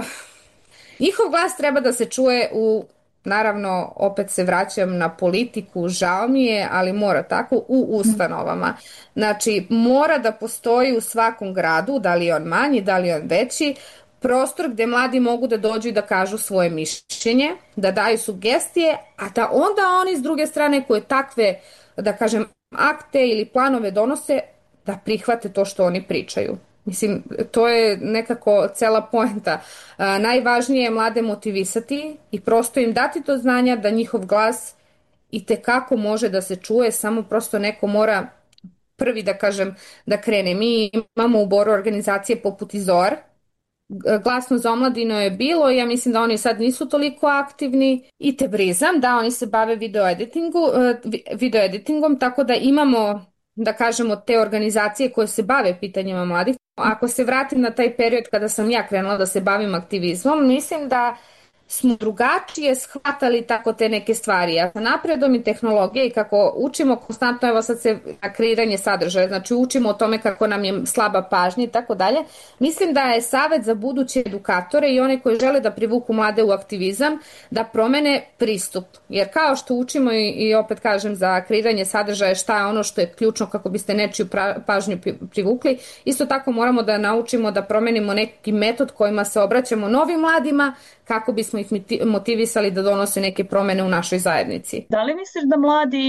Njihov glas treba da se čuje naravno, opet se vraćam na politiku, žao mi je, ali mora tako, u ustanovama. Znači, mora da postoji u svakom gradu, da li je on manji, da li je on veći, prostor gde mladi mogu da dođu i da kažu svoje mišljenje, da daju sugestije, a da onda oni s druge strane koje takve, da kažem, akte ili planove donose, da prihvate to što oni pričaju. Mislim, to je nekako cela poenta. Najvažnije je mlade motivisati i prosto im dati to znanja da njihov glas itekako može da se čuje, samo prosto neko mora prvi, da kažem, da krene. Mi imamo u Boru organizacije poput Izor, Glasno za omladinu je bilo, ja mislim da oni sad nisu toliko aktivni, i Tebrizam, da, oni se bave video editingom, tako da imamo, da kažemo, te organizacije koje se bave pitanjima mladih. Ako se vratim na taj period kada sam ja krenula da se bavim aktivizmom, mislim da smo drugačije shvatali tako te neke stvari. A sa napredom i tehnologije i kako učimo konstantno, evo sad se kreiranje sadržaja, znači učimo o tome kako nam je slaba pažnja i tako dalje, mislim da je savjet za buduće edukatore i one koji žele da privuku mlade u aktivizam da promene pristup. Jer kao što učimo i opet kažem za kreiranje sadržaja šta je ono što je ključno kako biste nečiju pažnju privukli, isto tako moramo da naučimo da promenimo neki metod kojima se obraćamo novim mladima kako bismo ih motivisali da donose neke promene u našoj zajednici.
Da li misliš da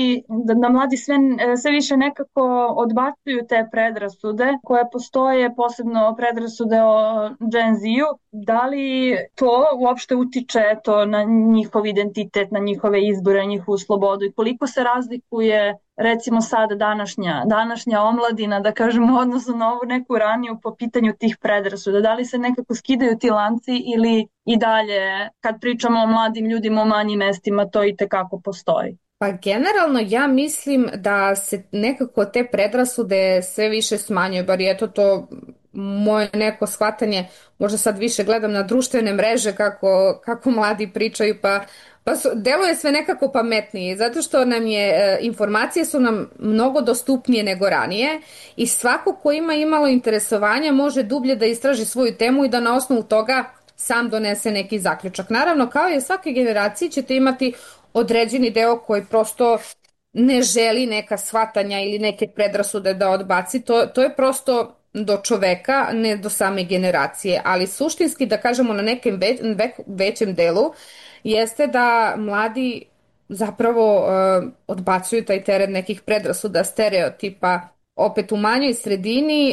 mladi sve više nekako odbacuju te predrasude koje postoje, posebno predrasude o Gen Z-u? Da li to uopšte utiče na njihov identitet, na njihove izbore, na njihovu slobodu i koliko se razlikuje recimo sad današnja omladina, da kažemo, odnosno na ovu neku raniju po pitanju tih predrasuda? Da li se nekako skidaju ti lanci ili i dalje kad pričamo o mladim ljudima u manjim mestima to i tekako postoji?
Pa generalno ja mislim da se nekako te predrasude sve više smanjuju, bar je to moje neko shvatanje, možda sad više gledam na društvene mreže kako mladi pričaju, pa deluje sve nekako pametnije, zato što informacije su nam mnogo dostupnije nego ranije i svako ko ima imalo interesovanja može dublje da istraži svoju temu i da na osnovu toga sam donese neki zaključak. Naravno, kao i svake generacije ćete imati određeni deo koji prosto ne želi neka shvatanja ili neke predrasude da odbaci. To je prosto do čoveka, ne do same generacije, ali suštinski, da kažemo, na nekem većem delu jeste da mladi zapravo odbacuju taj teret nekih predrasuda, stereotipa. Opet u manjoj sredini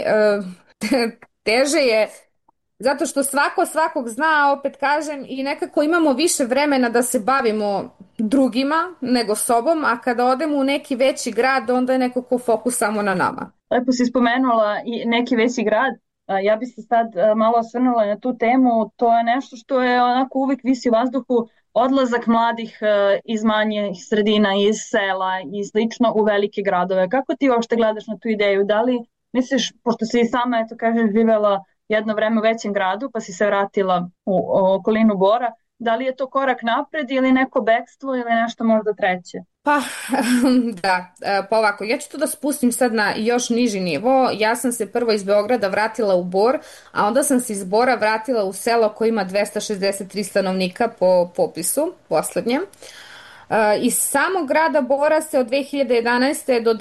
teže je, zato što svakog zna, opet kažem, i nekako imamo više vremena da se bavimo drugima nego sobom, a kada odemo u neki veći grad, onda je nekako fokus samo na nama.
Lepo si spomenula i neki veći grad. Ja bi se sad malo osvrnula na tu temu. To je nešto što je onako uvijek visi u vazduhu, odlazak mladih iz manjih sredina, iz sela i slično u velike gradove. Kako ti uopšte gledaš na tu ideju? Da li misliš, pošto si i sama, eto kažeš, živela jedno vreme u većem gradu pa si se vratila u okolinu Bora, da li je to korak napred ili neko bekstvo ili nešto možda treće?
Pa ovako, ja ću to da spustim sad na još niži nivo. Ja sam se prvo iz Beograda vratila u Bor, a onda sam se iz Bora vratila u selo koje ima 263 stanovnika po popisu poslednjem. Iz samog grada Bora se od 2011. do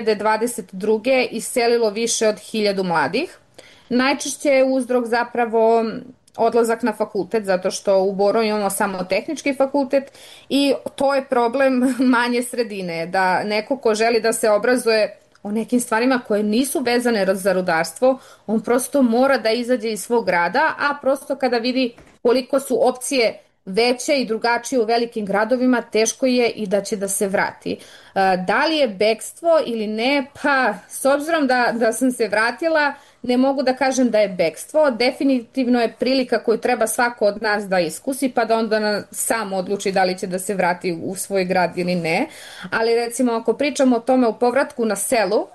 2022. iselilo više od 1000 mladih. Najčešće je uzrok zapravo odlazak na fakultet, zato što u Boru imamo samo tehnički fakultet i to je problem manje sredine, da neko ko želi da se obrazuje o nekim stvarima koje nisu vezane za rudarstvo, on prosto mora da izađe iz svog grada, a prosto kada vidi koliko su opcije veće i drugačije u velikim gradovima, teško je i da će da se vrati. Da li je bekstvo ili ne? Pa, s obzirom da sam se vratila, ne mogu da kažem da je bekstvo. Definitivno je prilika koju treba svako od nas da iskusi, pa da onda sam odluči da li će da se vrati u svoj grad ili ne. Ali recimo, ako pričamo o tome u povratku na selu,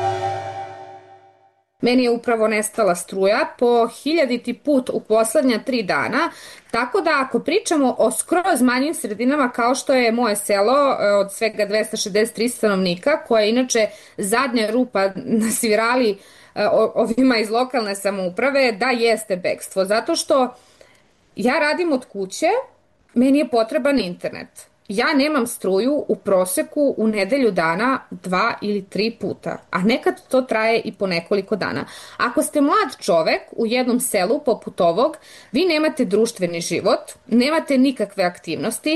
meni je upravo nestala struja po 1000. put u poslednja 3 dana, tako da ako pričamo o skroz manjim sredinama kao što je moje selo od svega 263 stanovnika, koja je inače zadnja rupa na svirali ovima iz lokalne samouprave, da jeste bekstvo, zato što ja radim od kuće, meni je potreban internet. Ja nemam struju u proseku u nedelju dana 2 ili 3 puta, a nekad to traje i po nekoliko dana. Ako ste mlad čovek u jednom selu poput ovog, vi nemate društveni život, nemate nikakve aktivnosti,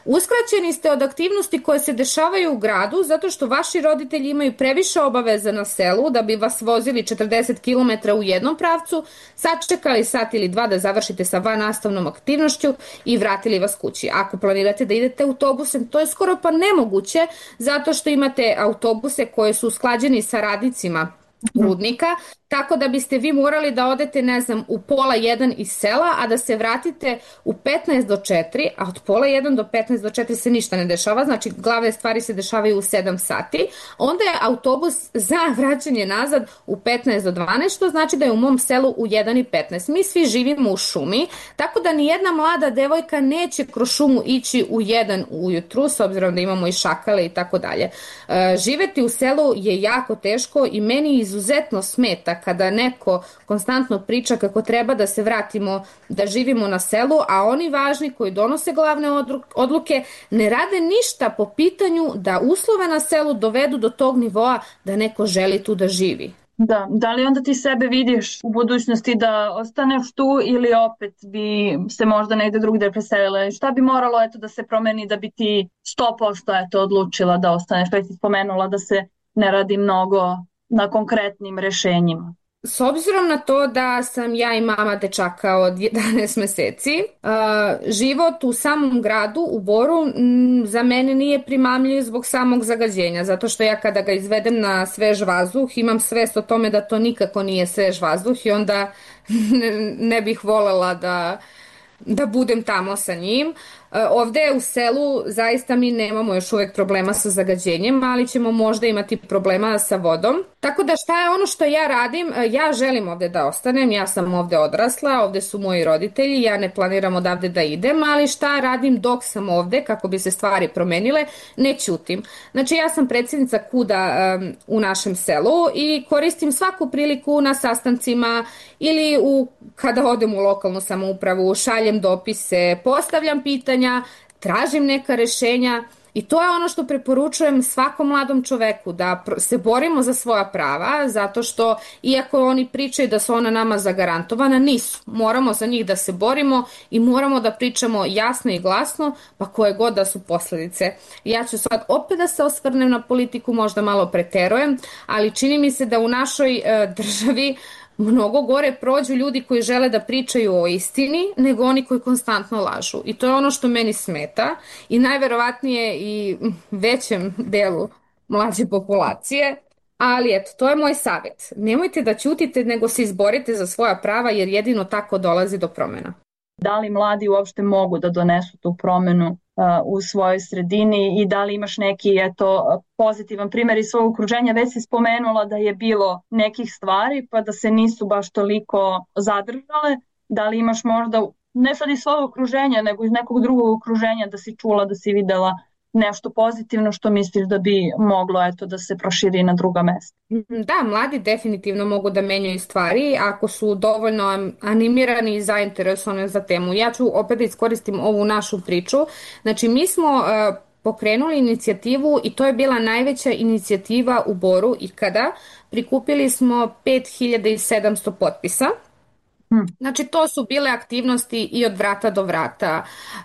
Uskraćeni ste od aktivnosti koje se dešavaju u gradu zato što vaši roditelji imaju previše obaveza na selu da bi vas vozili 40 km u jednom pravcu, sačekali sat ili dva da završite sa vannastavnom aktivnošću i vratili vas kući. Ako planirate da idete autobusem, to je skoro pa nemoguće zato što imate autobuse koje su usklađeni sa radnicima rudnika, tako da biste vi morali da odete, ne znam, u 12:30 iz sela, a da se vratite u 15 do 4, a od 12:30 do 15 do 4 se ništa ne dešava, znači glavne stvari se dešavaju u 7 sati, onda je autobus za vraćanje nazad u 15 do 12, što znači da je u mom selu u 1:15. Mi svi živimo u šumi, tako da nijedna mlada devojka neće kroz šumu ići u 1 ujutru, s obzirom da imamo i šakale i tako dalje. Živeti u selu je jako teško i meni izuzetno smeta kada neko konstantno priča kako treba da se vratimo, da živimo na selu, a oni važni koji donose glavne odluke ne rade ništa po pitanju da uslove na selu dovedu do tog nivoa da neko želi tu da živi.
Da li onda ti sebe vidiš u budućnosti da ostaneš tu ili opet bi se možda negde drugde preselila? Šta bi moralo da se promeni da bi ti 100% odlučila da ostaneš? Već si spomenula da se ne radi mnogo na konkretnim rešenjima.
S obzirom na to da sam ja i mama dečaka od 11 meseci, život u samom gradu, u Boru, za mene nije primamljiv zbog samog zagađenja, zato što ja kada ga izvedem na svež vazduh imam svest o tome da to nikako nije svež vazduh i onda ne bih volela da budem tamo sa njim. Ovde u selu zaista mi nemamo još uvek problema sa zagađenjem, ali ćemo možda imati problema sa vodom. Tako da šta je ono što ja radim? Ja želim ovde da ostanem, ja sam ovde odrasla, ovde su moji roditelji, ja ne planiram odavde da idem, ali šta radim dok sam ovde kako bi se stvari promenile? Ne ćutim. Znači ja sam predsjednica KUD-a u našem selu i koristim svaku priliku na sastancima ili kada odem u lokalnu samoupravu, šaljem dopise, postavljam pitanja, tražim neka rešenja i to je ono što preporučujem svakom mladom čoveku, da se borimo za svoja prava, zato što iako oni pričaju da su ona nama zagarantovana, nisu. Moramo za njih da se borimo i moramo da pričamo jasno i glasno, pa koje god da su posledice. Ja ću sad opet da se osvrnem na politiku, možda malo preterujem, ali čini mi se da u našoj državi mnogo gore prođu ljudi koji žele da pričaju o istini nego oni koji konstantno lažu. I to je ono što meni smeta i najverovatnije i većem delu mlađe populacije. Ali eto, to je moj savjet. Nemojte da ćutite nego se izborite za svoja prava jer jedino tako dolazi do promjena.
Da li mladi uopšte mogu da donesu tu promenu u svojoj sredini i da li imaš neki pozitivan primjer iz svog okruženja? Već si spomenula da je bilo nekih stvari pa da se nisu baš toliko zadržale. Da li imaš možda, ne sad iz svog okruženja nego iz nekog drugog okruženja, da si čula, da si videla nešto pozitivno što misliš da bi moglo da se proširi na druga mesta?
Da, mladi definitivno mogu da menjaju stvari ako su dovoljno animirani i zainteresovani za temu. Ja ću opet da iskoristim ovu našu priču. Znači, mi smo pokrenuli inicijativu i to je bila najveća inicijativa u Boru ikada. Prikupili smo 5700 potpisa. Znači to su bile aktivnosti i od vrata do vrata.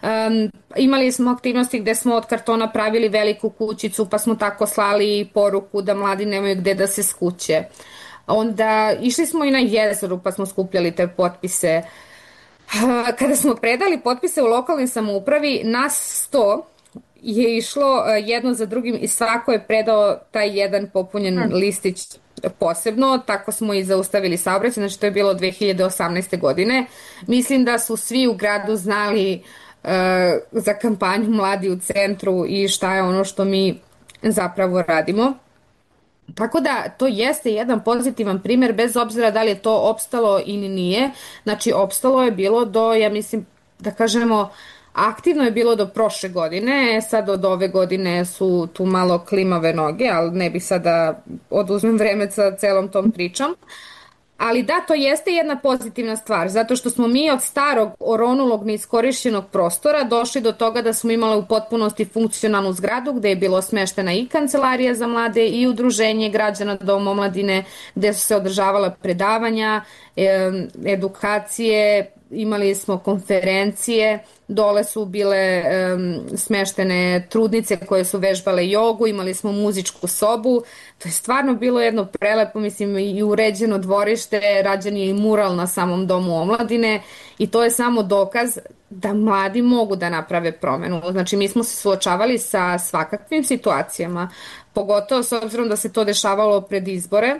Imali smo aktivnosti gde smo od kartona pravili veliku kućicu pa smo tako slali poruku da mladi nemaju gde da se skuće. Onda išli smo i na jezeru pa smo skupljali te potpise. Kada smo predali potpise u lokalnoj samoupravi, nas 100 je išlo jedno za drugim i svako je predao taj jedan popunjen listić posebno, tako smo i zaustavili saobraćaj, znači to je bilo 2018. godine. Mislim da su svi u gradu znali za kampanju Mladi u centru i šta je ono što mi zapravo radimo. Tako da to jeste jedan pozitivan primjer bez obzira da li je to opstalo ili nije. Znači opstalo je bilo do, ja mislim da kažemo, aktivno je bilo do prošle godine, sad od ove godine su tu malo klimave noge, ali ne bih sad da oduzmem vreme sa celom tom pričom. Ali da, to jeste jedna pozitivna stvar, zato što smo mi od starog oronulog neiskorišćenog prostora došli do toga da smo imali u potpunosti funkcionalnu zgradu gde je bilo smeštena i kancelarija za mlade i udruženje građana Dom omladine gde su se održavala predavanja, edukacije, imali smo konferencije, dole su bile smeštene trudnice koje su vežbale jogu, imali smo muzičku sobu, to je stvarno bilo jedno prelepo, mislim, i uređeno dvorište, rađen je i mural na samom domu omladine i to je samo dokaz da mladi mogu da naprave promenu. Znači, mi smo se suočavali sa svakakvim situacijama, pogotovo s obzirom da se to dešavalo pred izbore,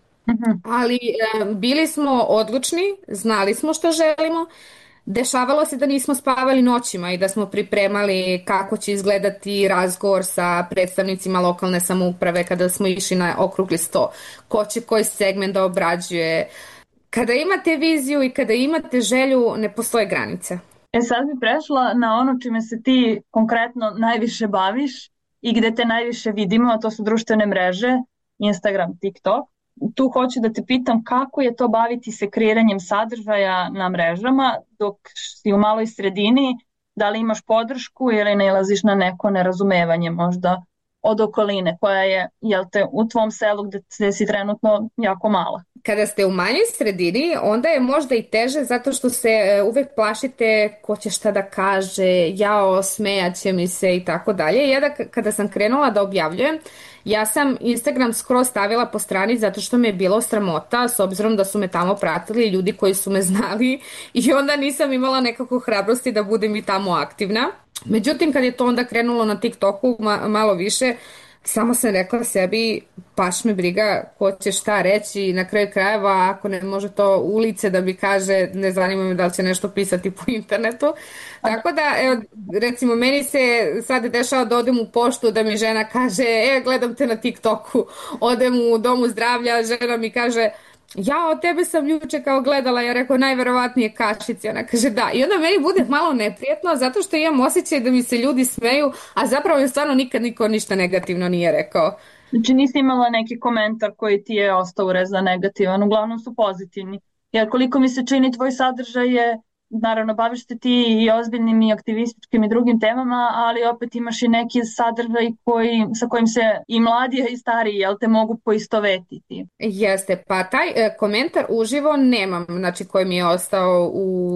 ali bili smo odlučni, znali smo što želimo. Dešavalo se da nismo spavali noćima i da smo pripremali kako će izgledati razgovor sa predstavnicima lokalne samouprave kada smo išli na okrugli sto, ko će koji segment da obrađuje. Kada imate viziju i kada imate želju, ne postoje granice.
Sad bi prešla na ono čime se ti konkretno najviše baviš i gde te najviše vidimo, a to su društvene mreže, Instagram, TikTok. Tu hoću da te pitam kako je to baviti se kreiranjem sadržaja na mrežama dok si u maloj sredini, da li imaš podršku ili nailaziš na neko nerazumevanje možda od okoline koja je, jel te, u tvom selu gde si trenutno jako mala.
Kada ste u manjoj sredini, onda je možda i teže zato što se uvek plašite ko će šta da kaže, jao, smejaće mi se i tako dalje. Ja kada sam krenula da objavljujem, ja sam Instagram skroz stavila po strani zato što me je bilo sramota s obzirom da su me tamo pratili ljudi koji su me znali i onda nisam imala nekako hrabrosti da budem i tamo aktivna. Međutim, kad je to onda krenulo na TikToku malo više, samo sam rekla sebi, baš me briga ko će šta reći i na kraju krajeva ako ne može to ulice da mi kaže, ne zanima me da li će nešto pisati po internetu. Tako da, evo, recimo, meni se sad dešava da odem u poštu da mi žena kaže, gledam te na TikToku, odem u domu zdravlja, žena mi kaže, ja od tebe sam juče kao gledala, ja rekao najverovatnije kašice, ona kaže da, i onda meni bude malo neprijetno zato što imam osjećaj da mi se ljudi smeju, a zapravo je stvarno nikad niko ništa negativno nije rekao.
Znači nisi imala neki komentar koji ti je ostao urezan negativan, uglavnom su pozitivni, jer koliko mi se čini tvoj sadržaj je, naravno baviš se ti i ozbiljnim i aktivističkim i drugim temama, ali opet imaš i neki sadržaj sa kojim se i mladi i stariji, jel te, mogu poistovetiti.
Jeste, pa taj komentar uživo nemam, znači koji mi je ostao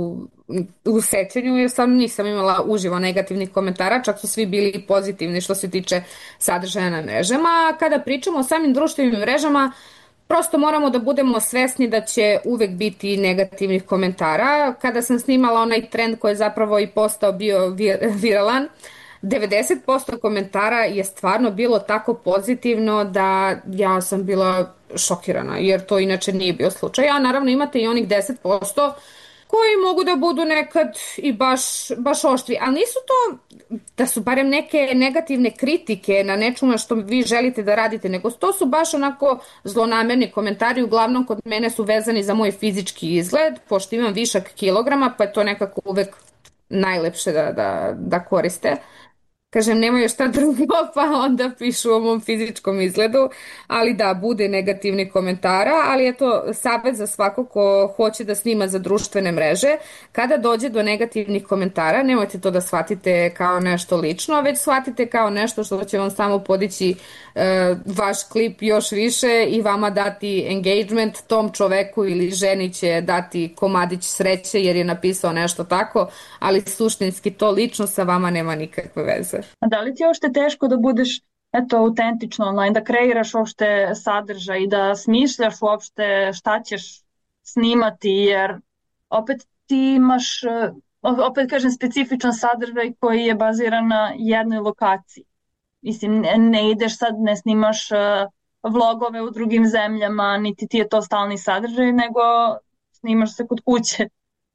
u sećanju, jer sam nisam imala uživo negativnih komentara, čak su svi bili pozitivni što se tiče sadržaja na mrežama. Kada pričamo o samim društvenim mrežama, prosto moramo da budemo svesni da će uvek biti negativnih komentara. Kada sam snimala onaj trend koji je zapravo i postao bio viralan, 90% komentara je stvarno bilo tako pozitivno da ja sam bila šokirana, jer to inače nije bio slučaj. A naravno imate i onih 10% koji mogu da budu nekad i baš oštri, ali nisu to da su barem neke negativne kritike na nečemu što vi želite da radite, nego to su baš onako zlonamerni komentari, uglavnom kod mene su vezani za moj fizički izgled, pošto imam višak kilograma, pa je to nekako uvek najlepše da koriste. Kažem, nemaju šta drugo, pa onda pišu o mom fizičkom izgledu, ali da, bude negativni komentara, ali je to savjet za svako ko hoće da snima za društvene mreže. Kada dođe do negativnih komentara, nemojte to da shvatite kao nešto lično, već shvatite kao nešto što će vam samo podići vaš klip još više i vama dati engagement, tom čoveku ili ženi će dati komadić sreće jer je napisao nešto tako, ali suštinski to lično sa vama nema nikakve veze.
A da li ti je uopšte teško da budeš autentično online, da kreiraš uopšte sadržaj i da smišljaš uopšte šta ćeš snimati, jer opet ti imaš, opet kažem, specifičan sadržaj koji je baziran na jednoj lokaciji. Mislim, ne ideš sad, ne snimaš vlogove u drugim zemljama, niti ti je to stalni sadržaj, nego snimaš se kod kuće.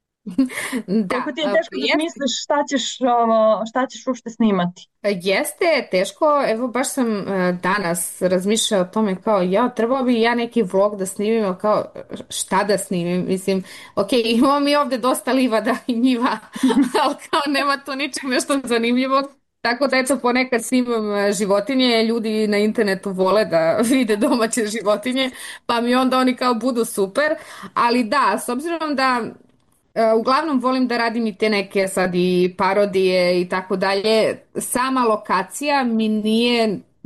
Koliko ti je teško da misliš šta ćeš uopšte snimati?
Jeste teško, evo baš sam danas razmišljala o tome kao trebao bi ja neki vlog da snimim, kao šta da snimim, mislim, ok, imamo mi ovde dosta livada i njiva, ali kao nema to ničeg nešto zanimljivog. Tako da eto ponekad snimam životinje, ljudi na internetu vole da vide domaće životinje, pa mi onda oni kao budu super, ali da, s obzirom da uglavnom volim da radim i te neke sad i parodije i tako dalje, sama lokacija mi nije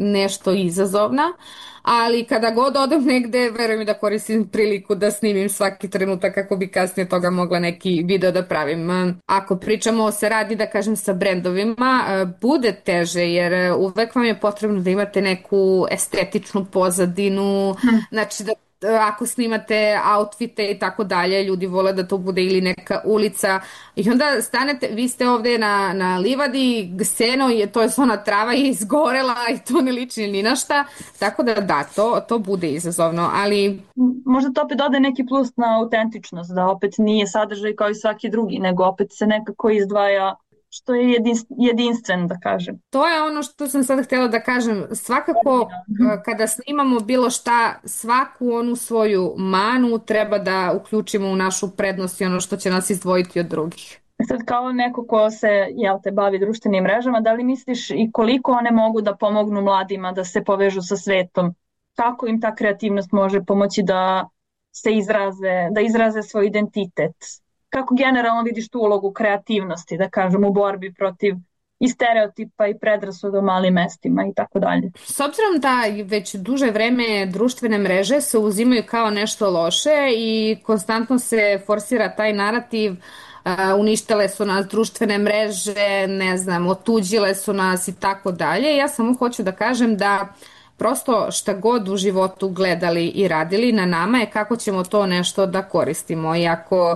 nešto izazovna, ali kada god odem negde, verujem mi da koristim priliku da snimim svaki trenutak kako bi kasnije toga mogla neki video da pravim. Ako pričamo o saradnji, da kažem, sa brendovima, bude teže jer uvek vam je potrebno da imate neku estetičnu pozadinu, znači da ako snimate outfite i tako dalje, ljudi vole da to bude ili neka ulica i onda stanete, vi ste ovde na livadi, seno je, to je ona trava je izgorela i to ne liči ni na šta, tako da, to bude izazovno, ali...
Možda to opet dode neki plus na autentičnost, da opet nije sadržaj kao i svaki drugi, nego opet se nekako izdvaja što je jedinstven, da kažem.
To je ono što sam sad htjela da kažem. Svakako, kada snimamo bilo šta, svaku onu svoju manu treba da uključimo u našu prednost i ono što će nas izdvojiti od drugih.
Sad kao neko ko se bavi društvenim mrežama, da li misliš i koliko one mogu da pomognu mladima da se povežu sa svetom? Kako im ta kreativnost može pomoći da se izraze svoj identitet? Kako generalno vidiš tu ulogu kreativnosti, da kažem, u borbi protiv i stereotipa i predrasuda u malim mestima i tako dalje?
S obzirom da već duže vreme društvene mreže se uzimaju kao nešto loše i konstantno se forsira taj narativ, uništile su nas društvene mreže, ne znam, otuđile su nas i tako dalje. Ja samo hoću da kažem da prosto šta god u životu gledali i radili, na nama je kako ćemo to nešto da koristimo. I ako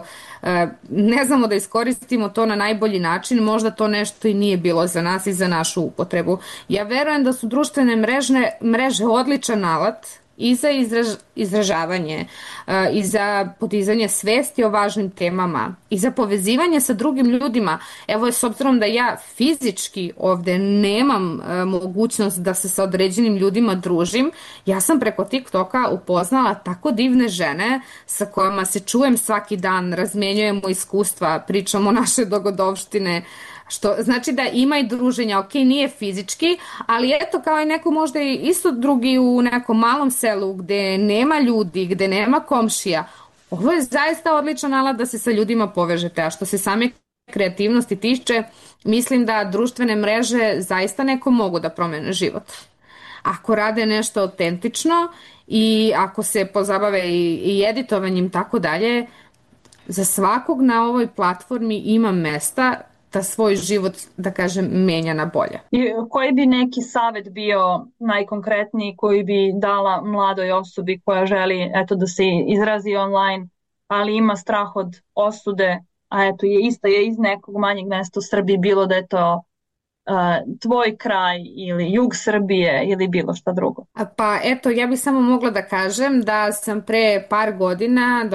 ne znamo da iskoristimo to na najbolji način, možda to nešto i nije bilo za nas i za našu upotrebu. Ja verujem da su društvene mreže odličan alat i za izražavanje, i za podizanje svesti o važnim temama, i za povezivanje sa drugim ljudima. Evo, s obzirom da ja fizički ovde nemam mogućnost da se sa određenim ljudima družim, ja sam preko TikToka upoznala tako divne žene sa kojima se čujem svaki dan, razmenjujemo iskustva, pričamo naše dogodovštine, što znači da ima i druženja, ok, nije fizički, ali eto kao i neko možda i isto drugi u nekom malom selu gde nema ljudi, gde nema komšija. Ovo je zaista odličan alat da se sa ljudima povežete, a što se same kreativnosti tiče, mislim da društvene mreže zaista neko mogu da promene život. Ako rade nešto autentično i ako se pozabave i editovanjem tako dalje, za svakog na ovoj platformi ima mesta da svoj život, da kažem, menja na bolje.
I koji bi neki savjet bio najkonkretniji koji bi dala mladoj osobi koja želi da se izrazi online, ali ima strah od osude, a je iz nekog manjeg mesta u Srbiji, bilo da je to tvoj kraj ili jug Srbije ili bilo šta drugo?
Pa eto, ja bih samo mogla da kažem da sam pre par godina,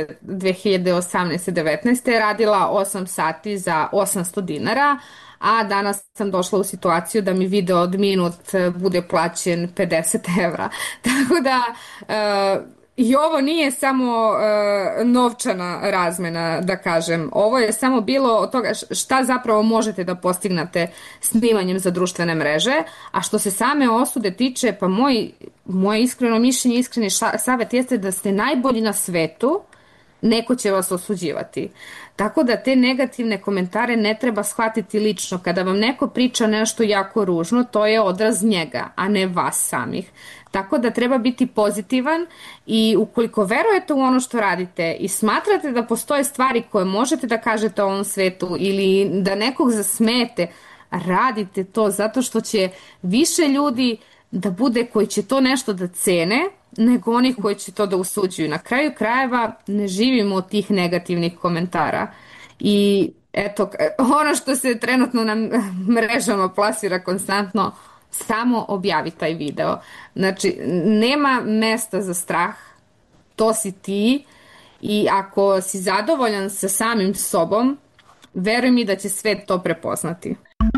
2018-19. radila 8 sati za 800 dinara, a danas sam došla u situaciju da mi video od minut bude plaćen 50 evra. Tako da... I ovo nije samo novčana razmena, da kažem. Ovo je samo bilo od toga šta zapravo možete da postignete snimanjem za društvene mreže, a što se same osude tiče, pa moje iskreno mišljenje, iskreni savjet jeste da ste najbolji na svetu, neko će vas osuđivati. Tako da te negativne komentare ne treba shvatiti lično. Kada vam neko priča nešto jako ružno, to je odraz njega, a ne vas samih. Tako da treba biti pozitivan i ukoliko verujete u ono što radite i smatrate da postoje stvari koje možete da kažete o ovom svetu ili da nekog zasmete, radite to zato što će više ljudi da bude koji će to nešto da cene nego onih koji će to da usuđuju. Na kraju krajeva ne živimo od tih negativnih komentara. I eto, ono što se trenutno na mrežama plasira konstantno, samo objavi taj video. Znači, nema mesta za strah, to si ti i ako si zadovoljan sa samim sobom, veruj mi da će svet to prepoznati.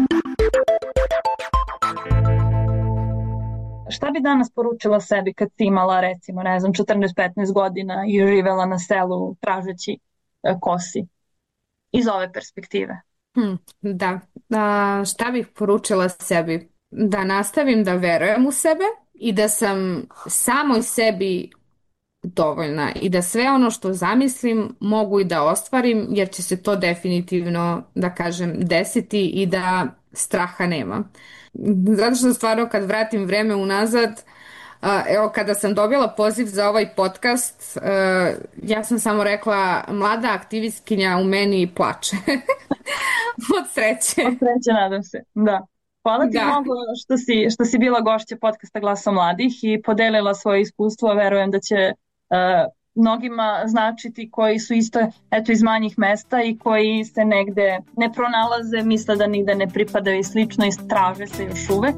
Šta bi danas poručila sebi kad si imala, recimo, 14-15 godina i živela na selu tražeći ko si? Iz ove perspektive.
Da, šta bih poručila sebi? Da nastavim da verujem u sebe i da sam samoj sebi dovoljna i da sve ono što zamislim mogu i da ostvarim, jer će se to definitivno, da kažem, desiti i da straha nema. Zato što stvarno kad vratim vreme unazad, evo kada sam dobila poziv za ovaj podcast, ja sam samo rekla mlada aktivistkinja u meni plače. Od sreće.
Od sreće, nadam se, da. Hvala ti mnogo što si bila gošća podcasta Glaso mladih i podelila svoje iskustvo. Verujem da će mnogima značiti koji su isto iz manjih mesta i koji se negde ne pronalaze, misle da nigde ne pripadaju i slično i traže se još uvek.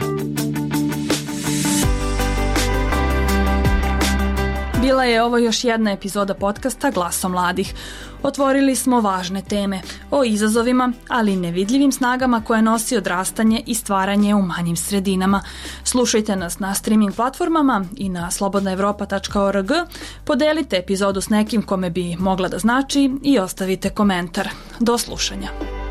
Bila je ovo još jedna epizoda podcasta Glaso mladih. Otvorili smo važne teme o izazovima, ali i nevidljivim snagama koje nosi odrastanje i stvaranje u manjim sredinama. Slušajte nas na streaming platformama i na slobodnaevropa.org. Podelite epizodu s nekim kome bi mogla da znači i ostavite komentar. Do slušanja.